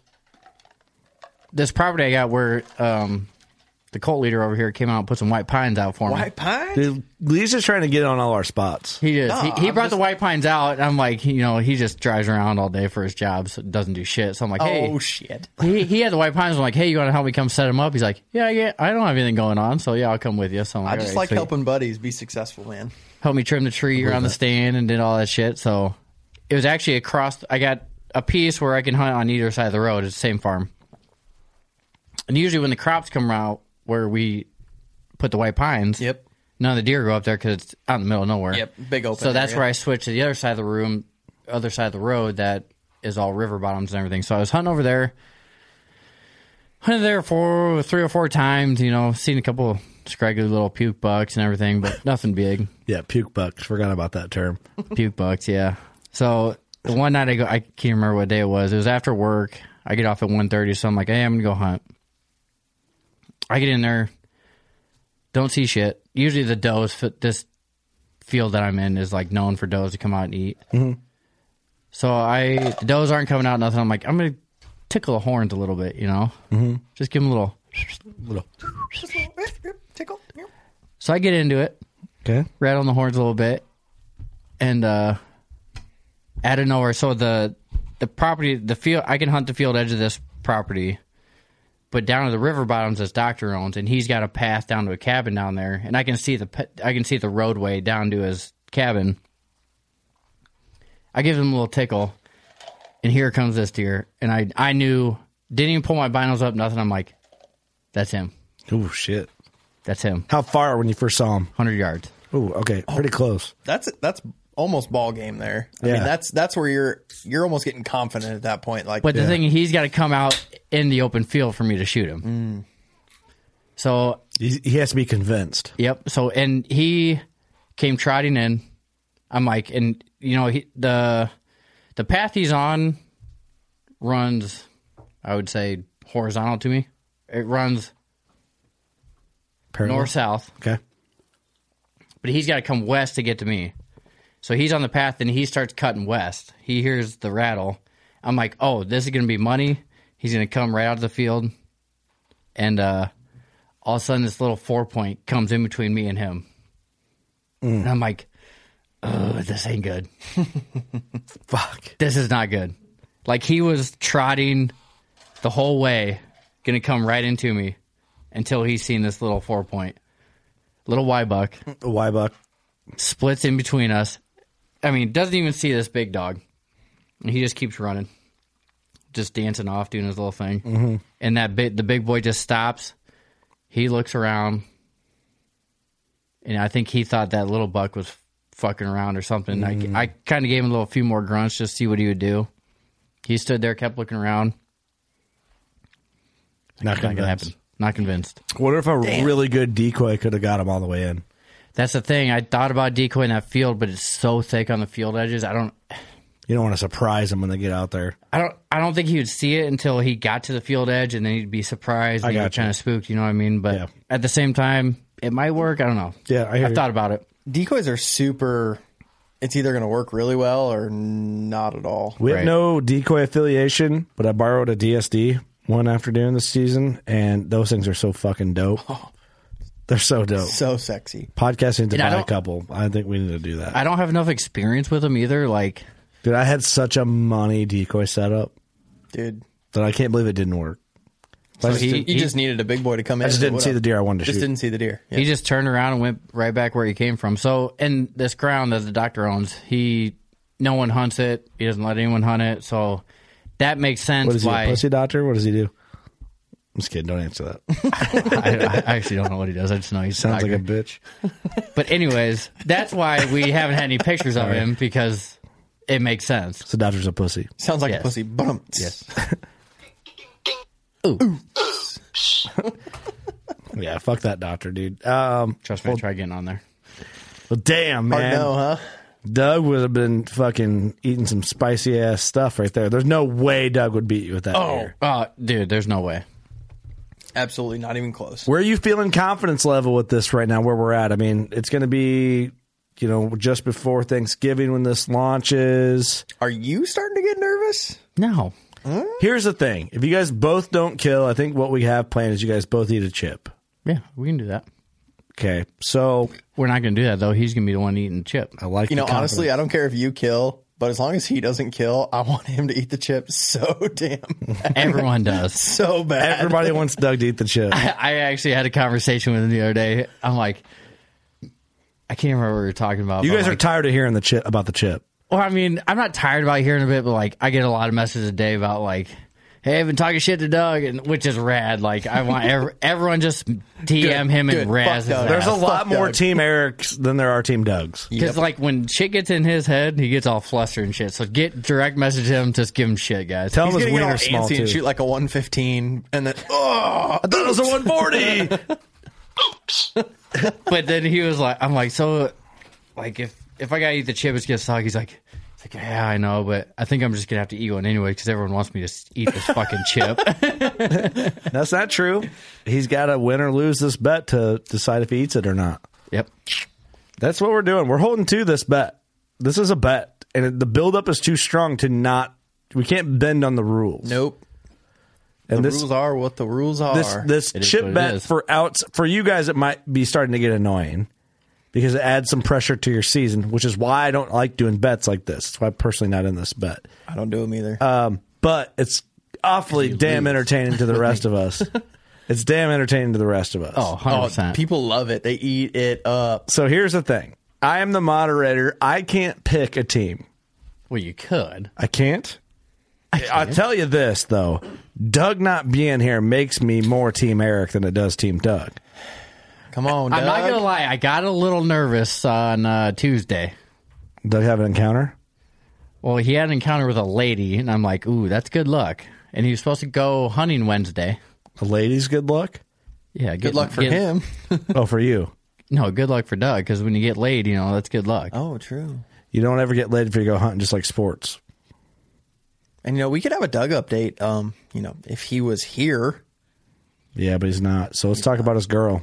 this property I got where um, the cult leader over here came out and put some white pines out for me. White pine? Dude, Lee's just trying to get on all our spots. He just No, he, he I'm brought just- the white pines out, and I'm like, you know, he just drives around all day for his job, so doesn't do shit. So I'm like, hey, Oh, shit. he he had the white pines. I'm like, hey, you want to help me come set him up? He's like, yeah, yeah, I don't have anything going on, so yeah, I'll come with you. So I'm like, I just "All right, like sweet." helping buddies be successful, man. helped me trim the tree around the stand and did all that shit. So it was actually across. I got a piece where I can hunt on either side of the road. It's the same farm. And usually when the crops come out where we put the white pines, Yep. none of the deer go up there because it's out in the middle of nowhere. Yep, big open So that's area. where I switched to the other side of the room, other side of the road that is all river bottoms and everything. So I was hunting over there. Hunted there for three or four times, you know, seen a couple scraggly little puke bucks and everything, but nothing big. Yeah, puke bucks. Forgot about that term. Puke bucks, yeah. So the one night I go, I can't remember what day it was. It was after work. I get off at one thirty, so I'm like, hey, I'm gonna go hunt. I get in there, don't see shit. Usually the does, this field that I'm in is like known for does to come out and eat. Mm-hmm. So I, the does aren't coming out, nothing. I'm like, I'm gonna tickle the horns a little bit, you know, mm-hmm. just give them a little, little. Tickle. So I get into it. Okay. Rat on the horns a little bit, and uh, out of nowhere, so the the property, the field, I can hunt the field edge of this property, but down to the river bottoms, this doctor owns, and he's got a path down to a cabin down there, and I can see the pe- I can see the roadway down to his cabin. I give him a little tickle, and here comes this deer. And I, I knew, didn't even pull my binos up, nothing. I'm like, that's him. Oh, shit. That's him. How far when you first saw him? one hundred yards. Oh, okay. Pretty close. That's that's almost ball game there. I Yeah. mean, that's that's where you're you're almost getting confident at that point. Like, But the Yeah. thing, he's got to come out in the open field for me to shoot him. So, He, he has to be convinced. yep. So, and he came trotting in. I'm like, and you know, he, the the path he's on runs, I would say, horizontal to me. It runs Parallel? north south, Okay. but he's got to come west to get to me. So he's on the path, and he starts cutting west. He hears the rattle. I'm like, oh, this is going to be money. He's going to come right out of the field, and uh, all of a sudden, this little four point comes in between me and him, and I'm like, oh, this ain't good. Fuck. This is not good. Like, he was trotting the whole way, going to come right into me until he's seen this little four point. Little Y buck A Y buck. splits in between us. I mean, doesn't even see this big dog. And he just keeps running, just dancing off, doing his little thing. Mm-hmm. And that big, the big boy just stops. He looks around, and I think he thought that little buck was fucking around or something. Mm-hmm. I, I kind of gave him a little few more grunts just to see what he would do. He stood there, kept looking around. Not Not gonna convinced. happen. Not convinced. What if a really good decoy could have got him all the way in? That's the thing. I thought about decoy in that field, but it's so thick on the field edges. I don't. You don't want to surprise them when they get out there. I don't. I don't think he would see it until he got to the field edge, and then he'd be surprised. I And he'd be gotcha. kind of spooked. You know what I mean? But Yeah. at the same time, it might work. I don't know. Yeah, I hear I've you. thought about it. decoys are super. It's either going to work really well or not at all. We have Right. no decoy affiliation, but I borrowed a D S D one afternoon this season, and those things are so fucking dope. They're so dope. So sexy. Podcasting to And I buy a don't- couple. I think we need to do that. I don't have enough experience with them either. Like, Dude, I had such a money decoy setup Dude. that I can't believe it didn't work. so I just, he, didn't, You he, just needed a big boy to come in. I just and didn't what see up? the deer I wanted to Just shoot. didn't see the deer. Yeah. he just turned around and went right back where he came from. So, in this ground that the doctor owns, he no one hunts it. He doesn't let anyone hunt it. So that makes sense. What is he, why a pussy doctor? What does he do? I'm just kidding. Don't answer that. I, I actually don't know what he does. I just know he Sounds like a bitch. But anyways, that's why we haven't had any pictures of him, because it makes sense. So doctor's a pussy. Sounds like Yes. a pussy. Bum. Yes. Yeah, fuck that doctor, dude. Um, Trust me, I try getting on there. well, damn, Hard man. no, huh? Doug would have been fucking eating some spicy ass stuff right there. There's no way Doug would beat you with that deer. Oh, dude, there's no way. Absolutely not even close. Where are you feeling confidence level with this right now, where we're at? I mean, it's going to be, you know, just before Thanksgiving when this launches. Are you starting to get nervous? No. Here's the thing. If you guys both don't kill, I think what we have planned is you guys both eat a chip. Yeah, we can do that. Okay. So We're not going to do that, though. He's going to be the one eating the chip. I like You know, the honestly, I confidence. don't care if you kill, but as long as he doesn't kill, I want him to eat the chip so damn bad. Everyone does. so bad. Everybody wants Doug to eat the chip. I actually had a conversation with him the other day. I'm like, I can't remember what we were talking about. You but guys I'm are like, tired of hearing the chip about the chip. Well, I mean, I'm not tired about hearing a bit, but like, I get a lot of messages a day about like, hey, I've been talking shit to Doug, and which is rad. Like, I want every, everyone just D M him good. and razz his Fuck Doug. There's a ass. lot more Doug. Team Eric's than there are Team Doug's. Because like when shit gets in his head, he gets all flustered and shit. So get direct message him, just give him shit, guys. Tell He's him his gonna get all wiener's small antsy too. and shoot like a one fifteen, and then oh, I thought it was a one forty. But then he was like, I'm like, so like if if I gotta eat the chip, it's gonna suck. He's like, it's like, yeah, I know, but I think I'm just gonna have to eat one anyway because everyone wants me to s- eat this fucking chip. That's not true. He's got to win or lose this bet to decide if he eats it or not. Yep. That's what we're doing. We're holding to this bet. This is a bet, and it, the buildup is too strong to not. We can't bend on the rules. nope. And the this rules are what the rules are. this this It is chip what it bet is. for outs for you guys, it might be starting to get annoying because it adds some pressure to your season, which is why I don't like doing bets like this. That's why I'm personally not in this bet. I don't do them either. Um, but it's awfully damn entertaining to the rest of us. It's damn entertaining to the rest of us. Oh, one hundred oh, percent. people love it. They eat it up. So here's the thing. I am the moderator. I can't pick a team. Well, you could. I can't? I I'll tell you this, though. Doug not being here makes me more Team Eric than it does Team Doug. Come on, Doug. I'm not going to lie. I got a little nervous on uh, Tuesday. Doug have an encounter? Well, he had an encounter with a lady, and I'm like, ooh, that's good luck. And he was supposed to go hunting Wednesday. A lady's good luck? Yeah, Good get, luck for get, him. Oh, for you. No, good luck for Doug, because when you get laid, you know, that's good luck. Oh, true. You don't ever get laid if you go hunting, just like sports. And, you know, we could have a Doug update, um, you know, if he was here. Yeah, but he's not. So let's talk about his girl.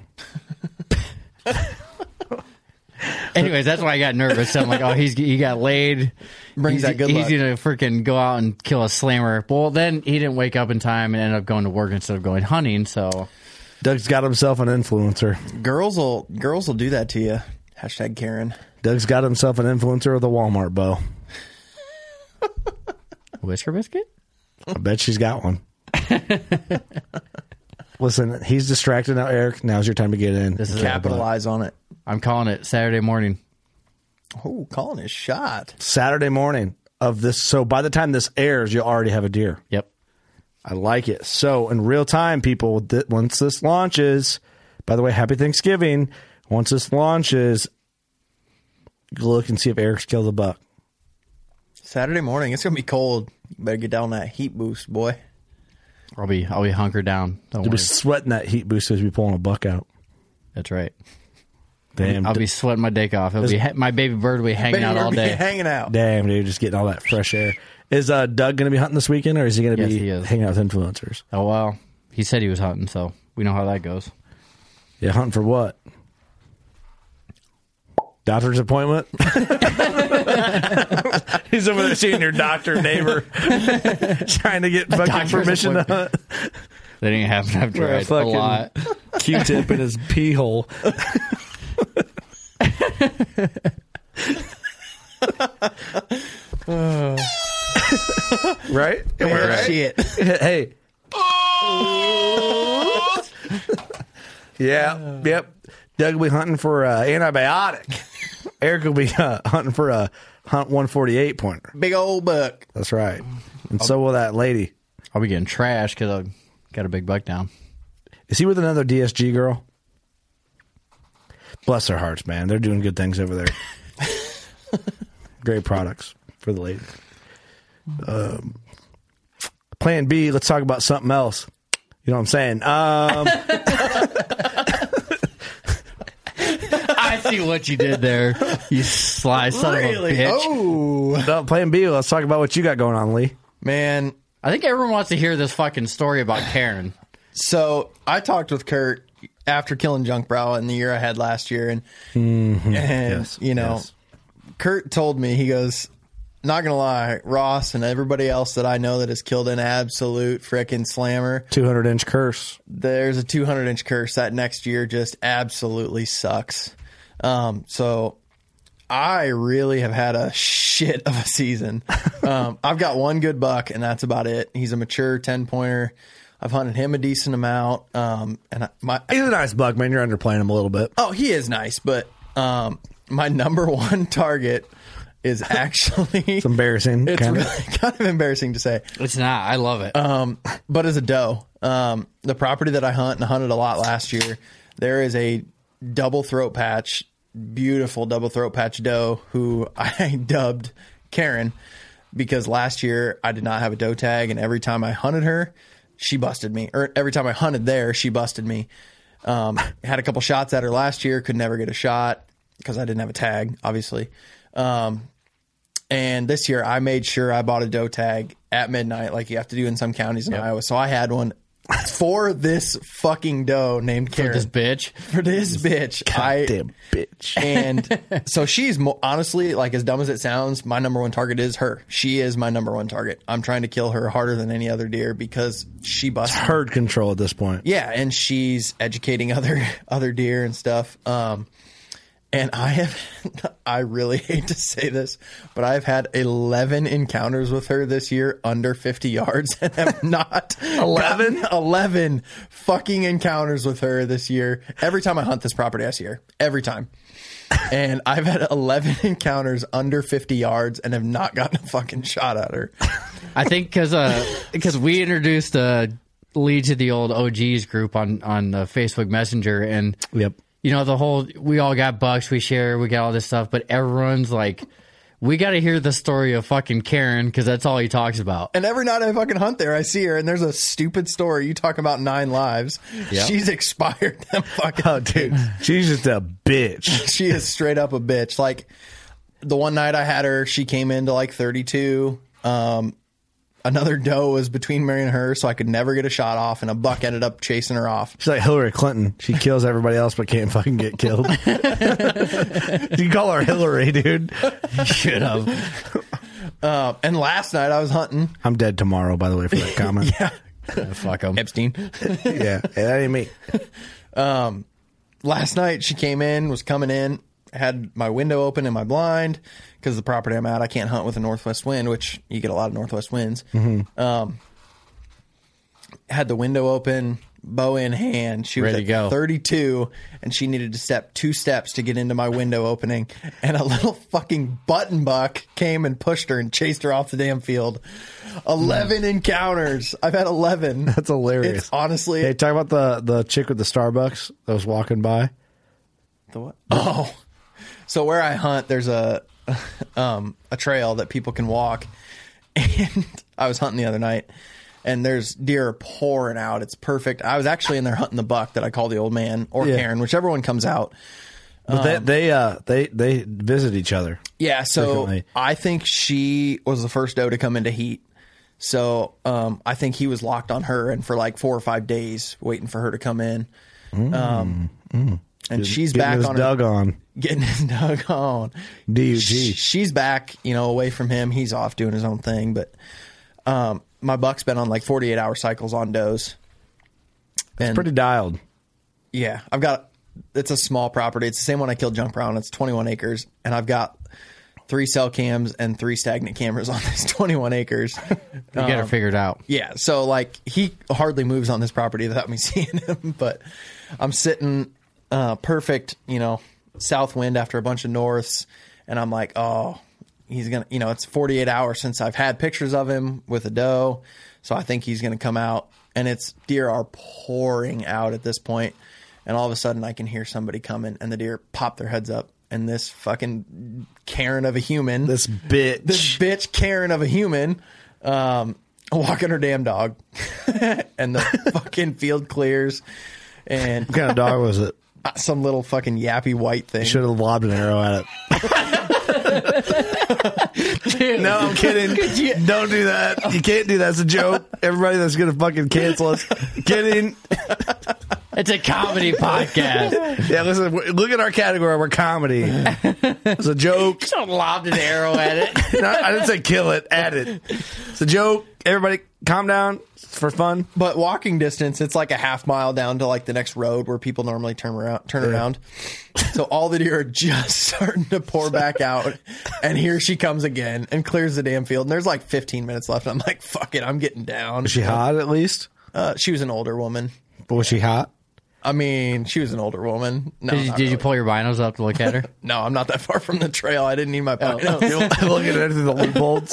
Anyways, that's why I got nervous. I'm like, oh, he's he got laid. Brings he's, that good He's luck. going to freaking go out and kill a slammer. Well, then he didn't wake up in time and ended up going to work instead of going hunting, so... Doug's got himself an influencer. Girls will girls will do that to you. Hashtag Karen. Doug's got himself an influencer with a Walmart bow. Whisker biscuit? I bet she's got one. Listen, he's distracted now, Eric. Now's your time to get in. This is Capitalize on it. I'm calling it Saturday morning. Oh, calling his shot. Saturday morning of this. So by the time this airs, you'll already have a deer. Yep. I like it. So in real time, people, th- once this launches, by the way, happy Thanksgiving. Once this launches, look and see if Eric's killed a buck. Saturday morning. It's going to be cold. You better get down that heat boost, boy. I'll be I'll be hunkered down. Don't You'll worry. be sweating that heat boost as we pulling a buck out. That's right. Damn. I'll be sweating my dick off. It'll be my baby bird will be hanging Baby out bird all be day. hanging out. Damn, dude, just getting all that fresh air. Is uh, Doug going to be hunting this weekend, or is he going to Yes, be he is. hanging out with influencers? Oh well, he said he was hunting, so we know how that goes. Yeah, hunting for what? Doctor's appointment? He's over there seeing your doctor neighbor trying to get fucking doctor's permission to hunt. That ain't happening. I've Wear a tried a fucking lot. Q-tip in his pee hole. Right? Am I right? Shit. Hey. Yeah. Yep. Doug will be hunting for uh, antibiotic. Eric will be uh, hunting for a Hunt one forty-eight pointer. Big old buck. That's right. And so will that lady. I'll be getting trashed because I got a big buck down. Is he with another D S G girl? Bless their hearts, man. They're doing good things over there. Great products for the lady. Um, plan B, let's talk about something else. You know what I'm saying? Um, I see what you did there. You sly son Really? of a bitch. Oh. no, plan B, let's talk about what you got going on, Lee. Man, I think everyone wants to hear this fucking story about Karen. so I talked with Kurt after killing Junk Brow in the year I had last year, and Mm-hmm. and Yes, you know, yes. Kurt told me, he goes, not gonna lie, Ross and everybody else that I know that has killed an absolute frickin' slammer, two hundred inch curse. there's a two hundred inch curse that next year just absolutely sucks. Um, so I really have had a shit of a season. Um, I've got one good buck, and that's about it. He's a mature ten pointer. I've hunted him a decent amount. Um, and I, my He's a nice buck, man. You're underplaying him a little bit. oh, he is nice, but um, my number one target is actually It's embarrassing. It's kind of. really kind of embarrassing to say. It's not. I love it. Um, but as a doe, um, the property that I hunt and hunted a lot last year, there is a double throat patch, beautiful double throat patch doe who I dubbed Karen because last year I did not have a doe tag, and every time I hunted her, she busted me. Or every time I hunted there, she busted me. Um, had a couple shots at her last year, could never get a shot because I didn't have a tag, obviously. Um, and this year I made sure I bought a doe tag at midnight, like you have to do in some counties in Iowa. So I had one for this fucking doe named Karen. For this bitch. For this bitch. I, Damn bitch. and so she's mo- honestly, like, as dumb as it sounds, my number one target is her. She is my number one target. I'm trying to kill her harder than any other deer because she busted me. Herd control at this point. Yeah, and she's educating other other deer and stuff. Um, and I have, I really hate to say this, but I've had eleven encounters with her this year under fifty yards, and have not eleven? eleven fucking encounters with her this year. Every time I hunt this property, I see her. Every time. And I've had eleven encounters under fifty yards and have not gotten a fucking shot at her. I think because uh, because we introduced uh, Lee to the old O Gs group on on uh, Facebook Messenger, and Yep. you know the whole we all got bucks, we share, we got all this stuff, but everyone's like, we got to hear the story of fucking Karen because that's all he talks about. And every night I fucking hunt there, I see her, and there's a stupid story. You talk about nine lives. Yep. She's expired them fucking. Oh, dude, she's just a bitch. She is straight up a bitch. Like, the one night I had her, she came into like thirty-two. Um, another doe was between me and her, so I could never get a shot off, and a buck ended up chasing her off. She's like Hillary Clinton. She kills everybody else but can't fucking get killed. You call her Hillary, dude. Should have. Uh, and last night I was hunting. I'm dead tomorrow, by the way, for that comment. Yeah. Fuck him. Epstein. Yeah, that ain't me. Um, last night she came in, was coming in, had my window open and my blind because the property I'm at, I can't hunt with a northwest wind, which you get a lot of northwest winds. Mm-hmm. Um, had the window open, bow in hand. She was Ready at to go. thirty-two, and she needed to step two steps to get into my window opening. And a little fucking button buck came and pushed her and chased her off the damn field. Eleven encounters. I've had eleven. That's hilarious. It's honestly, Hey, talk about the, the chick with the Starbucks that was walking by. the what? Oh, so where I hunt, there's a um, a trail that people can walk, and I was hunting the other night, and there's deer pouring out. It's perfect. I was actually in there hunting the buck that I call the old man or Yeah. Karen, whichever one comes out. But they they uh they they visit each other. Yeah, so Frequently. I think she was the first doe to come into heat. So um, I think he was locked on her, and for like four or five days waiting for her to come in. Um, And she's Getting back his on dug her, on. getting his dug on. D U G. Sh- She's back, you know, away from him. He's off doing his own thing. But um, my buck's been on like forty-eight hour cycles on does. It's pretty dialed. Yeah, I've got. It's a small property. It's the same one I killed Junk Brown. It's twenty-one acres, and I've got three cell cams and three stagnant cameras on this twenty-one acres. You got her figured out. Yeah, so like he hardly moves on this property without me seeing him. But I'm sitting uh, perfect, you know, south wind after a bunch of norths, and I'm like, oh, he's gonna, you know, it's forty-eight hours since I've had pictures of him with a doe, so I think he's gonna come out, and it's deer are pouring out at this point, and all of a sudden I can hear somebody coming, and the deer pop their heads up, and this fucking Karen of a human, This bitch. this bitch Karen of a human, um, walking her damn dog, and the fucking field clears, and What kind of dog was it? some little fucking yappy white thing. Should have lobbed an arrow at it. No, I'm kidding. Don't do that. You can't do that. It's a joke. Everybody that's gonna fucking cancel us. Kidding. It's a comedy podcast. Yeah, listen. w- Look at our category. We're comedy. It's a joke. Don't lob an arrow at it. No, I didn't say kill it. Add it. It's a joke. Everybody, calm down. It's for fun. But walking distance, it's like a half mile down to like the next road where people normally turn around. Turn Yeah. around. So all the deer are just starting to pour back out, and here she comes again and clears the damn field. And there's like fifteen minutes left. I'm like, fuck it, I'm getting down. Was she hot at least? Uh, she was an older woman. But was she hot? I mean, she was an older woman. No, Did, you, not did you really. pull your binos up to look at her? No, I'm not that far from the trail. I didn't need my binos. Looking at her through the loopholes.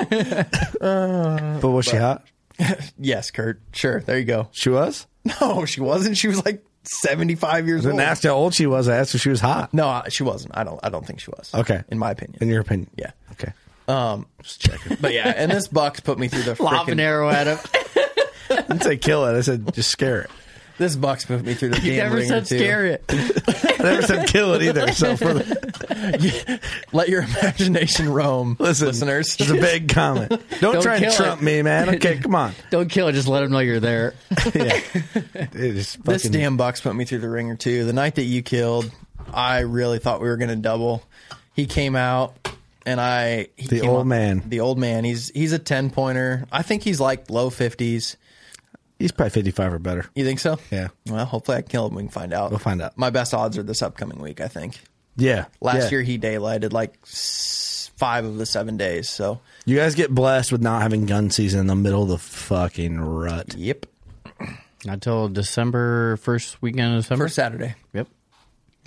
But was she hot? Yes, Kurt. Sure. There you go. She was? No, she wasn't. She was like seventy-five years I old. didn't ask how old she was. I asked if she was hot. No, I- she wasn't. I don't. I don't think she was. Okay. In my opinion. In your opinion? Yeah. Okay. Um. Just checking. But yeah, and this buck's put me through the Lob an frickin' arrow at him. I didn't say kill it. I said just scare it. This buck's put me through the You damn never ringer said too. scare it. I never said kill it either. So for the, Let your imagination roam, listen, listeners. it's a big comment. Don't, Don't try and kill trump it. me, man. Okay, come on. Don't kill it. Just let him know you're there. Yeah. It is This fucking- damn buck's put me through the ringer too. The night that you killed, I really thought we were going to double. He came out, and I he The came old out- man. The old man. He's he's a ten pointer. I think he's like low fifties. He's probably fifty-five or better. You think so? Yeah. Well, hopefully I can kill him. We can find out. We'll find out. My best odds are this upcoming week, I think. Yeah. Last yeah. year he daylighted like s- five of the seven days. So, You guys get blessed with not having gun season in the middle of the fucking rut. yep. Not till December, first weekend of December. First Saturday. Yep. Yep.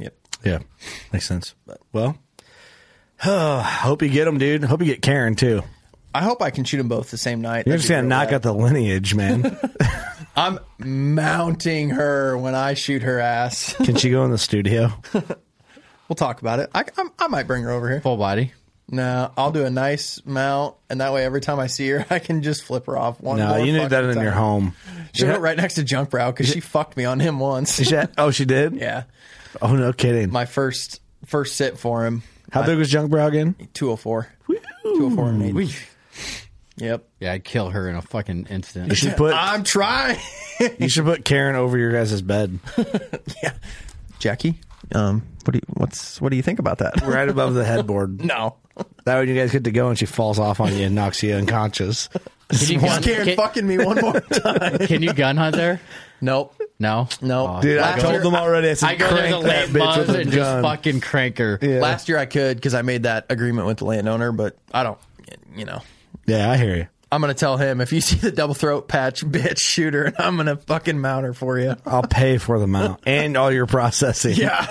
Yeah, makes sense. Well, oh, hope you get them, dude. Hope you get Karen too. I hope I can shoot them both the same night. You're just gonna knock out the lineage, man. I'm mounting her when I shoot her ass. Can she go in the studio? We'll talk about it. I, I, I might bring her over here. Full body. No, I'll do a nice mount, and that way every time I see her, I can just flip her off one No, more you need that fucking in time. your home. She'll Yeah. go right next to Junk Brow because she fucked me on him once. Is that- oh, she did? Yeah. Oh, no kidding. My first first sit for him. How big was Junk Brow again? two oh four. two oh four and eight. Yep. Yeah, I'd kill her in a fucking instant. You should put I'm trying. you should put Karen over your guys' bed. Yeah. Jackie, um, what do you what's what do you think about that? Right above the headboard. No. That way you guys get to go and she falls off on you and knocks you unconscious. Can you gun, Karen can, fucking me one more time. can you gun hunt there? Nope. No? Nope. Oh, Dude, I Last told year- them already. I said, I go there to crank that late bitch buzz with a and just gun. fucking crank her. Yeah. Last year I could because I made that agreement with the landowner, but I don't, you know. Yeah, I hear you. I'm going to tell him, if you see the double throat patch, bitch, shoot her, and I'm going to fucking mount her for you. I'll pay for the mount and all your processing. Yeah.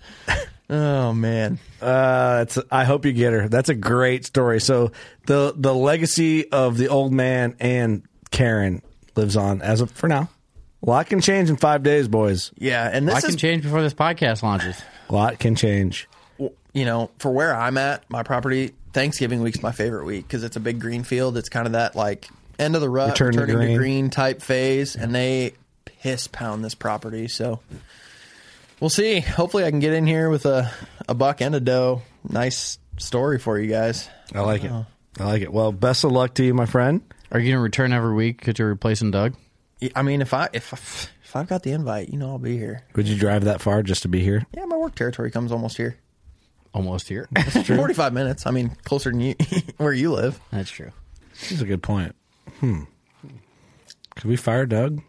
Oh, man. Uh, it's, I hope you get her. That's a great story. So the the legacy of the old man and Karen lives on as of for now. A lot can change in five days, boys. Yeah, and I this can is, change before this podcast launches. A lot can change. you know, for where I'm at, my property, Thanksgiving week's my favorite week because it's a big green field. It's kind of that, like, end of the rut, Return to returning to green. green type phase, and they piss pound this property. So we'll see. Hopefully I can get in here with a, a buck and a doe. Nice story for you guys. I like it. I like it. Well, best of luck to you, my friend. Are you going to return every week because you're replacing Doug? I mean, if I if if I've got the invite, you know, I'll be here. Would you drive that far just to be here? Yeah, my work territory comes almost here. Almost here. forty-five minutes. I mean, closer than you where you live. That's true. That's a good point. Hmm. Could we fire Doug?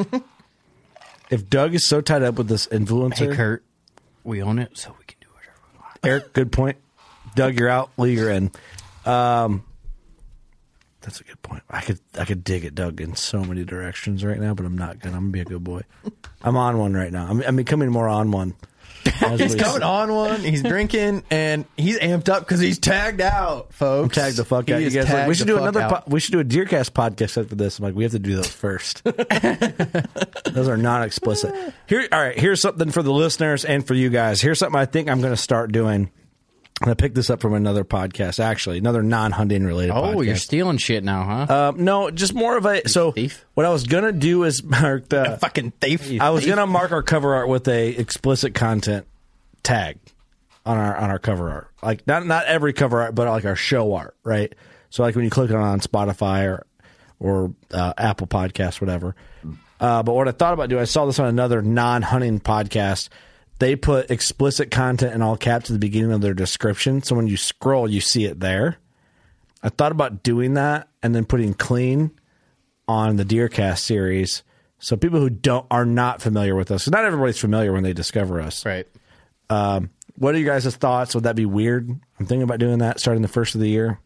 If Doug is so tied up with this influencer, Hey, Kurt, we own it, so we can do whatever we want. Eric, good point. Doug, you're out. Lee, you're in. Um, that's a good point. I could I could dig at Doug in so many directions right now, but I'm not gonna. I'm gonna be a good boy. I'm on one right now. I'm, I'm becoming more on one. As He's we- coming on one. He's drinking, and he's amped up because he's tagged out, folks. I'm tagged the fuck He out. You is guys like, we tagged should the do fuck another. out. Po- we should do a Deercast podcast after this. I'm like, we have to do those first. Those are not explicit. Here, all right. Here's something for the listeners and for you guys. Here's something I think I'm going to start doing. And I picked this up from another podcast, actually, another non-hunting related. Oh, podcast. you're stealing shit now, huh? Um, no, just more of a. So thief? what I was gonna do is mark the Fucking thief. I was gonna mark our cover art with a explicit content tag on our on our cover art. Like not not every cover art, but like our show art, right? So like when you click on it on Spotify or or uh, Apple Podcasts, whatever. Uh, but what I thought about doing, I saw this on another non-hunting podcast. They put explicit content in all caps at the beginning of their description, so when you scroll, you see it there. I thought about doing that and then putting clean on the Deercast series, so people who don't are not familiar with us. 'Cause not everybody's familiar when they discover us. Right. Um, what are you guys' thoughts? Would that be weird? I'm thinking about doing that starting the first of the year.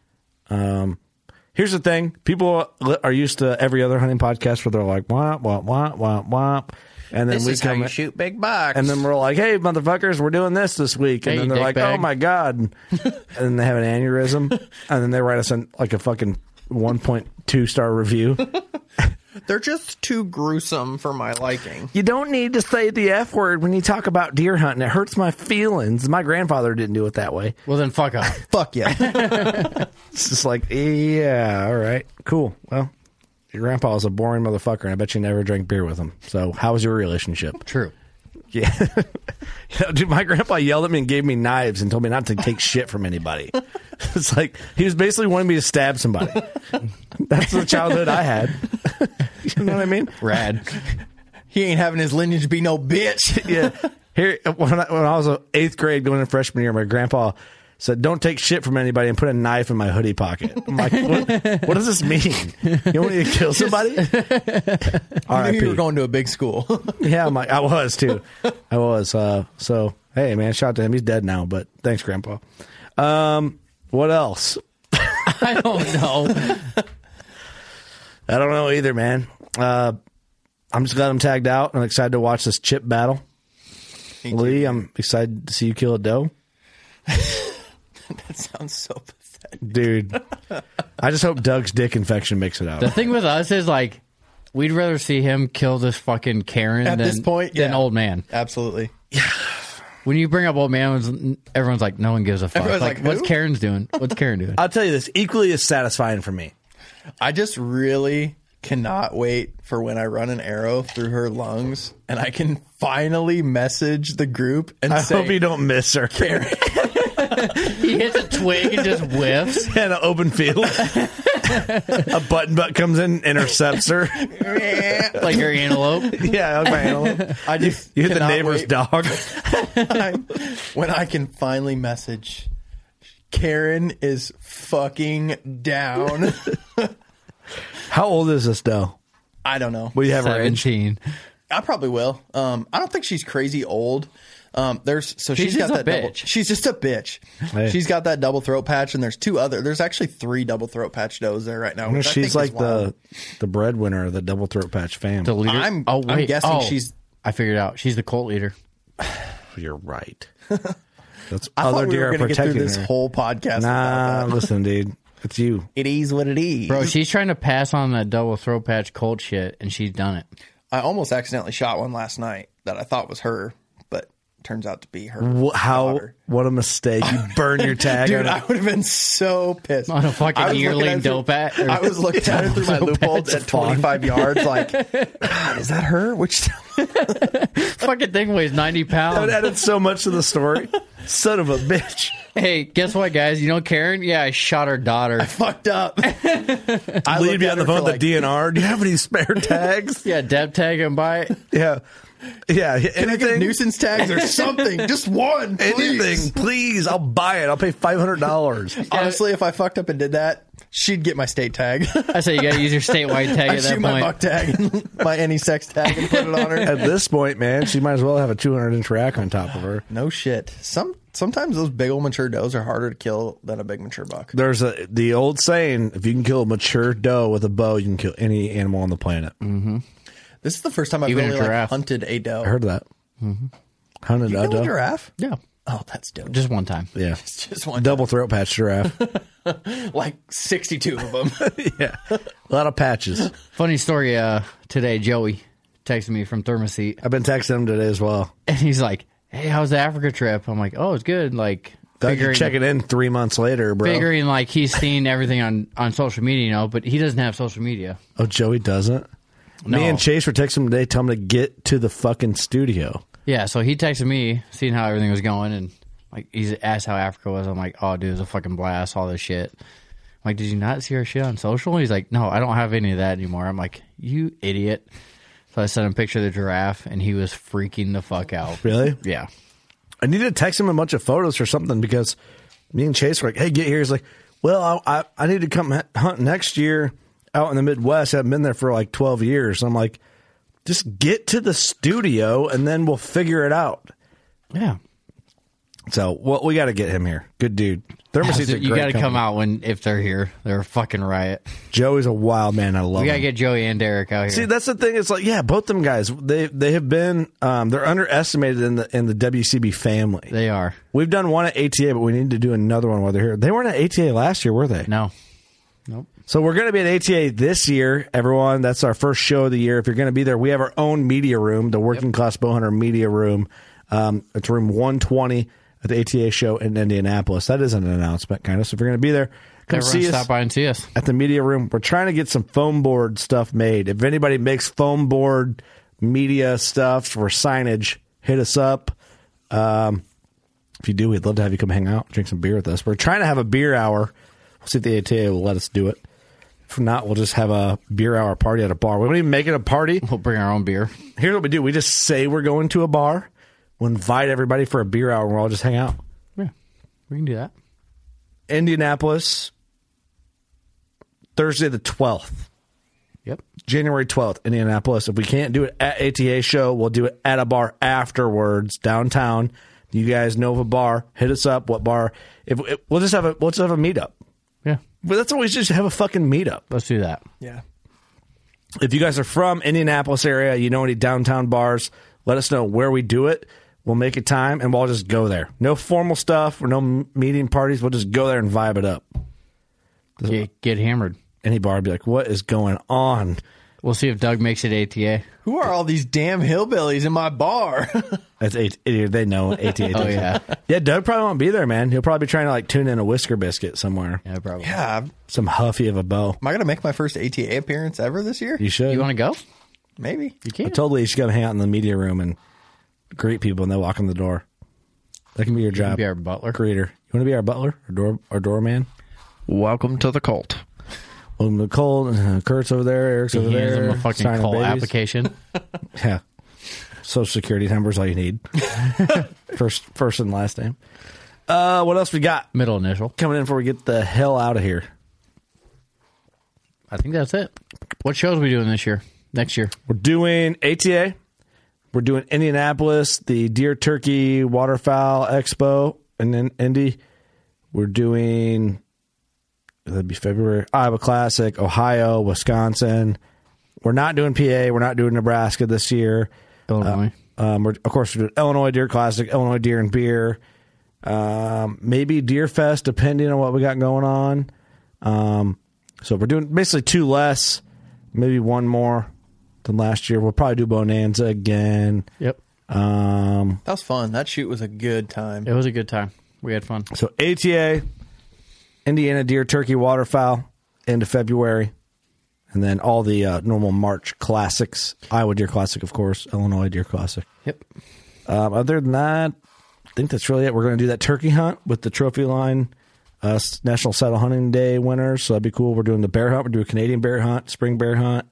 Um, here's the thing: people are used to every other hunting podcast where they're like, "Womp womp womp womp womp," and then This we is how come you in- shoot big bucks. and then we're like, "Hey, motherfuckers, we're doing this this week," and Hey, then they're dick like, bag. "Oh my god," and then they have an aneurysm, and then they write us in like a fucking one point two star review. They're just too gruesome for my liking. You don't need to say the F word when you talk about deer hunting. It hurts my feelings. My grandfather didn't do it that way. Well, then fuck off. Fuck yeah. It's just like, yeah, all right, cool. Well, your grandpa was a boring motherfucker, and I bet you never drank beer with him. So how was your relationship? True. Yeah. You know, dude, my grandpa yelled at me and gave me knives and told me not to take shit from anybody. It's like he was basically wanting me to stab somebody. That's the childhood I had. You know what I mean? Rad. He ain't having his lineage be no bitch. Yeah. Here, when I, when I was in eighth grade going into freshman year, my grandpa said, "Don't take shit from anybody," and put a knife in my hoodie pocket. I'm like, what, what does this mean? You want me to kill somebody? I knew you were going to a big school. Yeah, I'm like, I was too. I was. Uh, so, hey, man, shout out to him. He's dead now, but thanks, Grandpa. Um, what else? I don't know. I don't know either, man. Uh, I'm just glad I'm tagged out. I'm excited to watch this chip battle. Lee, I'm excited to see you kill a doe. That sounds so pathetic. Dude, I just hope Doug's dick infection makes it out. The thing with us is, like, we'd rather see him kill this fucking Karen At than, this point, than yeah. old man. Absolutely. When you bring up old man, everyone's like, no one gives a fuck. Everyone's Like, like, what's who? Karen's doing? What's Karen doing? I'll tell you this, equally as satisfying for me. I just really cannot wait for when I run an arrow through her lungs and I can finally message the group and I say, hope you don't miss her. Karen. He hits a twig and just whiffs. In an open field. A button butt comes in, intercepts her. Like your antelope. Yeah, like my antelope. I just You hit the cannot neighbor's wait dog. time when I can finally message Karen is fucking down. How old is this doe? I don't know. Will you have her age? seventeen. I probably will. Um, I don't think she's crazy old. Um, there's so She's she's got just a that double, bitch. she's just a bitch. Hey. She's got that double throat patch, and there's two other. There's actually three double throat patch does there right now. I wonder if which I she's think is like the wild. the breadwinner of the double throat patch fam. The leader. I'm- oh, I'm wait. guessing Oh, she's- I figured it out. She's the cult leader. You're right. That's I other thought we deer were are going to get through protecting this her. whole podcast. Nah, without that. listen, dude. It's you. It is what it is, Bro, she's trying to pass on that double throat patch cult shit, and she's done it. I almost accidentally shot one last night that I thought was her, but turns out to be her. Wh- How? daughter. What a mistake! You burn your tag. Dude, on I it. would have been so pissed. On a fucking I was looking yearling at it through- dope at- or- I was looking at it through my Dope loophole at's at fun. twenty-five yards. Like, God, is that her? Which Fucking thing weighs ninety That pounds. added so much to the story. Son of a bitch. Hey, guess what, guys? You know Karen? Yeah, I shot her daughter. fucked up? I Lead looked me at on the her phone for with the like- D N R. Do you have any spare tags? Yeah, deb tag and buy it. Yeah. Yeah. Can I get Anything? nuisance tags or something? Just one, please. Anything, please. I'll buy it. I'll pay five hundred dollars. Honestly, if I fucked up and did that, she'd get my state tag. I say you gotta use your statewide tag I'd at that shoot my point. buck tag, and my any sex tag, and put it on her. At this point, man, she might as well have a two hundred inch rack on top of her. No shit. Some sometimes those big old mature does are harder to kill than a big mature buck. There's a the old saying: if you can kill a mature doe with a bow, you can kill any animal on the planet. Mm-hmm. This is the first time I've Even a really like, giraffe. hunted a doe. I heard that. Mm-hmm. Hunted You a kill a doe. giraffe? Yeah, Oh, that's dope. just one time. Yeah, Just one double throat patch giraffe. like sixty-two of them. Yeah, a lot of patches. Funny story. Uh, today, Joey texted me from Thermoset, I've been texting him today as well. and he's like, "Hey, how's the Africa trip?" I'm like, "Oh, it's good." Like, Thought you'd figuring, check it in three months later, bro. figuring like he's seen everything on on social media, you know, but he doesn't have social media. Oh, Joey doesn't. No. Me and Chase were texting him today, telling him to get to the fucking studio. Yeah, so he texted me, seeing how everything was going, and like he's asked how Africa was. I'm like, "Oh, dude, it was a fucking blast. All this shit." I'm like, "Did you not see our shit on social?" He's like, "No, I don't have any of that anymore." I'm like, "You idiot!" So I sent him a picture of the giraffe, and he was freaking the fuck out. Really? Yeah. I need to text him a bunch of photos or something because me and Chase were like, "Hey, get here." He's like, "Well, I I, I need to come hunt next year out in the Midwest. I haven't been there for like twelve years." I'm like, "Just get to the studio and then we'll figure it out." Yeah. So, well, we got to get him here. Good dude. Thermoset's a You great got to come company. out when if they're here. They're a fucking riot. Joey's a wild man. I love We got to him. get Joey and Derek out here. See, that's the thing. It's like, yeah, both them guys. They they have been um, they're underestimated in the in the W C B family. they are. We've done one at A T A, but we need to do another one while they're here. They weren't at A T A last year, were they? No. Nope. So we're going to be at A T A this year, everyone. That's our first show of the year. If you're going to be there, we have our own media room, the Working Class Bowhunter Media Room. Um, it's room one twenty at the A T A show in Indianapolis. That is an announcement, kind of. So if you're going to be there, come Everyone see stop us by and see us. at the media room. We're trying to get some foam board stuff made. If anybody makes foam board media stuff for signage, hit us up. Um, if you do, we'd love to have you come hang out, drink some beer with us. We're trying to have a beer hour. We'll see if the A T A will let us do it. If not, we'll just have a beer hour party at a bar. We don't even make it a party. We'll bring our own beer. Here's what we do. We just say we're going to a bar. We'll invite everybody for a beer hour and we'll all just hang out. Yeah. We can do that. Indianapolis, Thursday the twelfth. Yep. January twelfth, Indianapolis. If we can't do it at A T A show, we'll do it at a bar afterwards downtown. You guys know of a bar, hit us up. What bar? If, if we'll just have a we'll just have a meetup. Yeah. But that's always just have a fucking meetup. Let's do that. Yeah. If you guys are from Indianapolis area, you know any downtown bars, let us know where we do it. We'll make a time, and we'll just go there. No formal stuff or no m- meeting parties. We'll just go there and vibe it up. Get, get hammered. Any bar would be like, what is going on? We'll see if Doug makes it A T A. Who are all these damn hillbillies in my bar? That's A T A. They know A T A. Oh, yeah. Yeah, Doug probably won't be there, man. He'll probably be trying to like tune in a Whisker Biscuit somewhere. Yeah, probably. Yeah. Some huffy of a bow. Am I going to make my first A T A appearance ever this year? You should. You want to go? Maybe. You I can. told Lee you should go hang out in the media room and greet people when they walk in the door. That can be your job. be our butler. Greeter. You want to be our butler or door or doorman? Welcome to the cult. Welcome to Cole. Uh, Kurt's over there. Eric's He over hands there. him a fucking signing call babies. application. Yeah. Social security number's all you need. first, first and last name. Uh, what else we got Middle initial. coming in before we get the hell out of here? I think that's it. What shows are we doing this year? Next year? We're doing A T A. We're doing Indianapolis, the Deer Turkey Waterfowl Expo, and then Indy. We're doing, that'd be February, Iowa Classic, Ohio, Wisconsin. We're not doing P A. We're not doing Nebraska this year. Illinois. Uh, um, we're, of course, we're doing Illinois Deer Classic, Illinois Deer and Beer. Um, maybe Deer Fest, depending on what we got going on. Um, so we're doing basically two less, maybe one more than last year. We'll probably do Bonanza again. Yep. Um, That was fun. That shoot was a good time. It was a good time. We had fun. so A T A, Indiana Deer Turkey Waterfowl, into February. And then all the uh, normal March classics. Iowa Deer Classic, of course. Illinois Deer Classic. Yep. Um, other than that, I think that's really it. We're going to do that turkey hunt with the trophy line uh, National Saddle Hunting Day winners. So that'd be cool. We're doing the bear hunt. We're doing a Canadian bear hunt, spring bear hunt.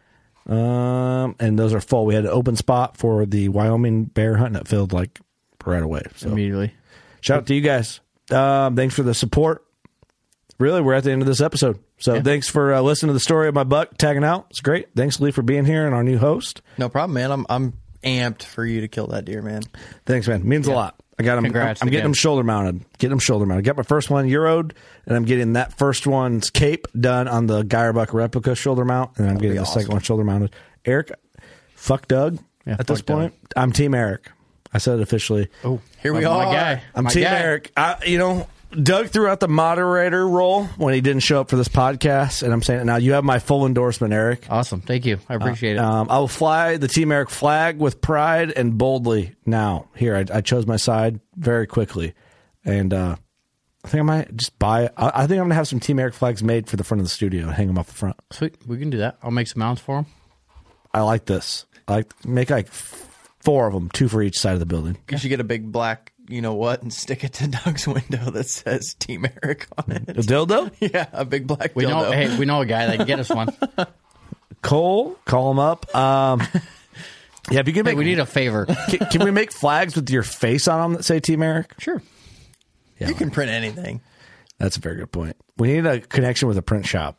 Um, and those are full. We had an open spot for the Wyoming bear hunt that filled like right away. So Immediately. shout out to you guys. Um, thanks for the support. Really, we're at the end of this episode. So Yeah. thanks for uh, listening to the story of my buck tagging out. It's great. Thanks, Lee, for being here and our new host. No problem, man. I'm I'm amped for you to kill that deer, man. Thanks, man. Means a lot. I got them. Congrats I'm getting again. them shoulder mounted. Getting them shoulder mounted. Got my first one Euroed, and I'm getting that first one's cape done on the Geierbuck replica shoulder mount, and I'm getting be the awesome. second one shoulder mounted. Eric, fuck Doug. Yeah, at this fuck Doug. point, I'm Team Eric. I said it officially. Oh, Here we my, are. My guy. I'm my Team guy. Eric. I, you know, Doug threw out the moderator role when he didn't show up for this podcast, and I'm saying it now. You have my full endorsement, Eric. Awesome. Thank you. I appreciate it. Um, I will fly the Team Eric flag with pride and boldly now. Here, I, I chose my side very quickly. And uh, I think I might just buy I, I think I'm going to have some Team Eric flags made for the front of the studio and hang them off the front. Sweet. We can do that. I'll make some mounts for him. I like this. I like make like four of them, two for each side of the building. You should get a big black, you know what, and stick it to Doug's window that says Team Eric on A it. dildo? Yeah, a big black We dildo. know. Hey, we know a guy that can get us one. Cole, call him up. Um, yeah, if you can Hey, make, we need a favor. can, can we make flags with your face on them that say Team Eric? Sure. Yeah, You can print anything. that's a very good point. We need a connection with a print shop.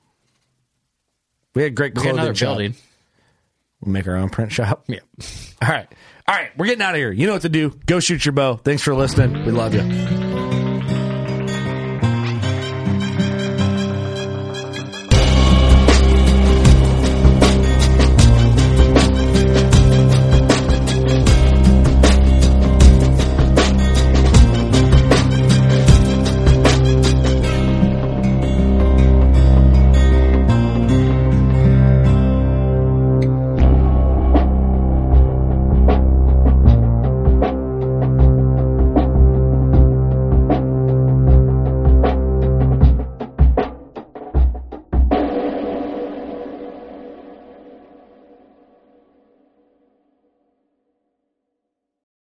We had great We got clothing another shop. building. We'll make our own print shop. Yeah. All right. All right. We're getting out of here. You know what to do. Go shoot your bow. Thanks for listening. We love you.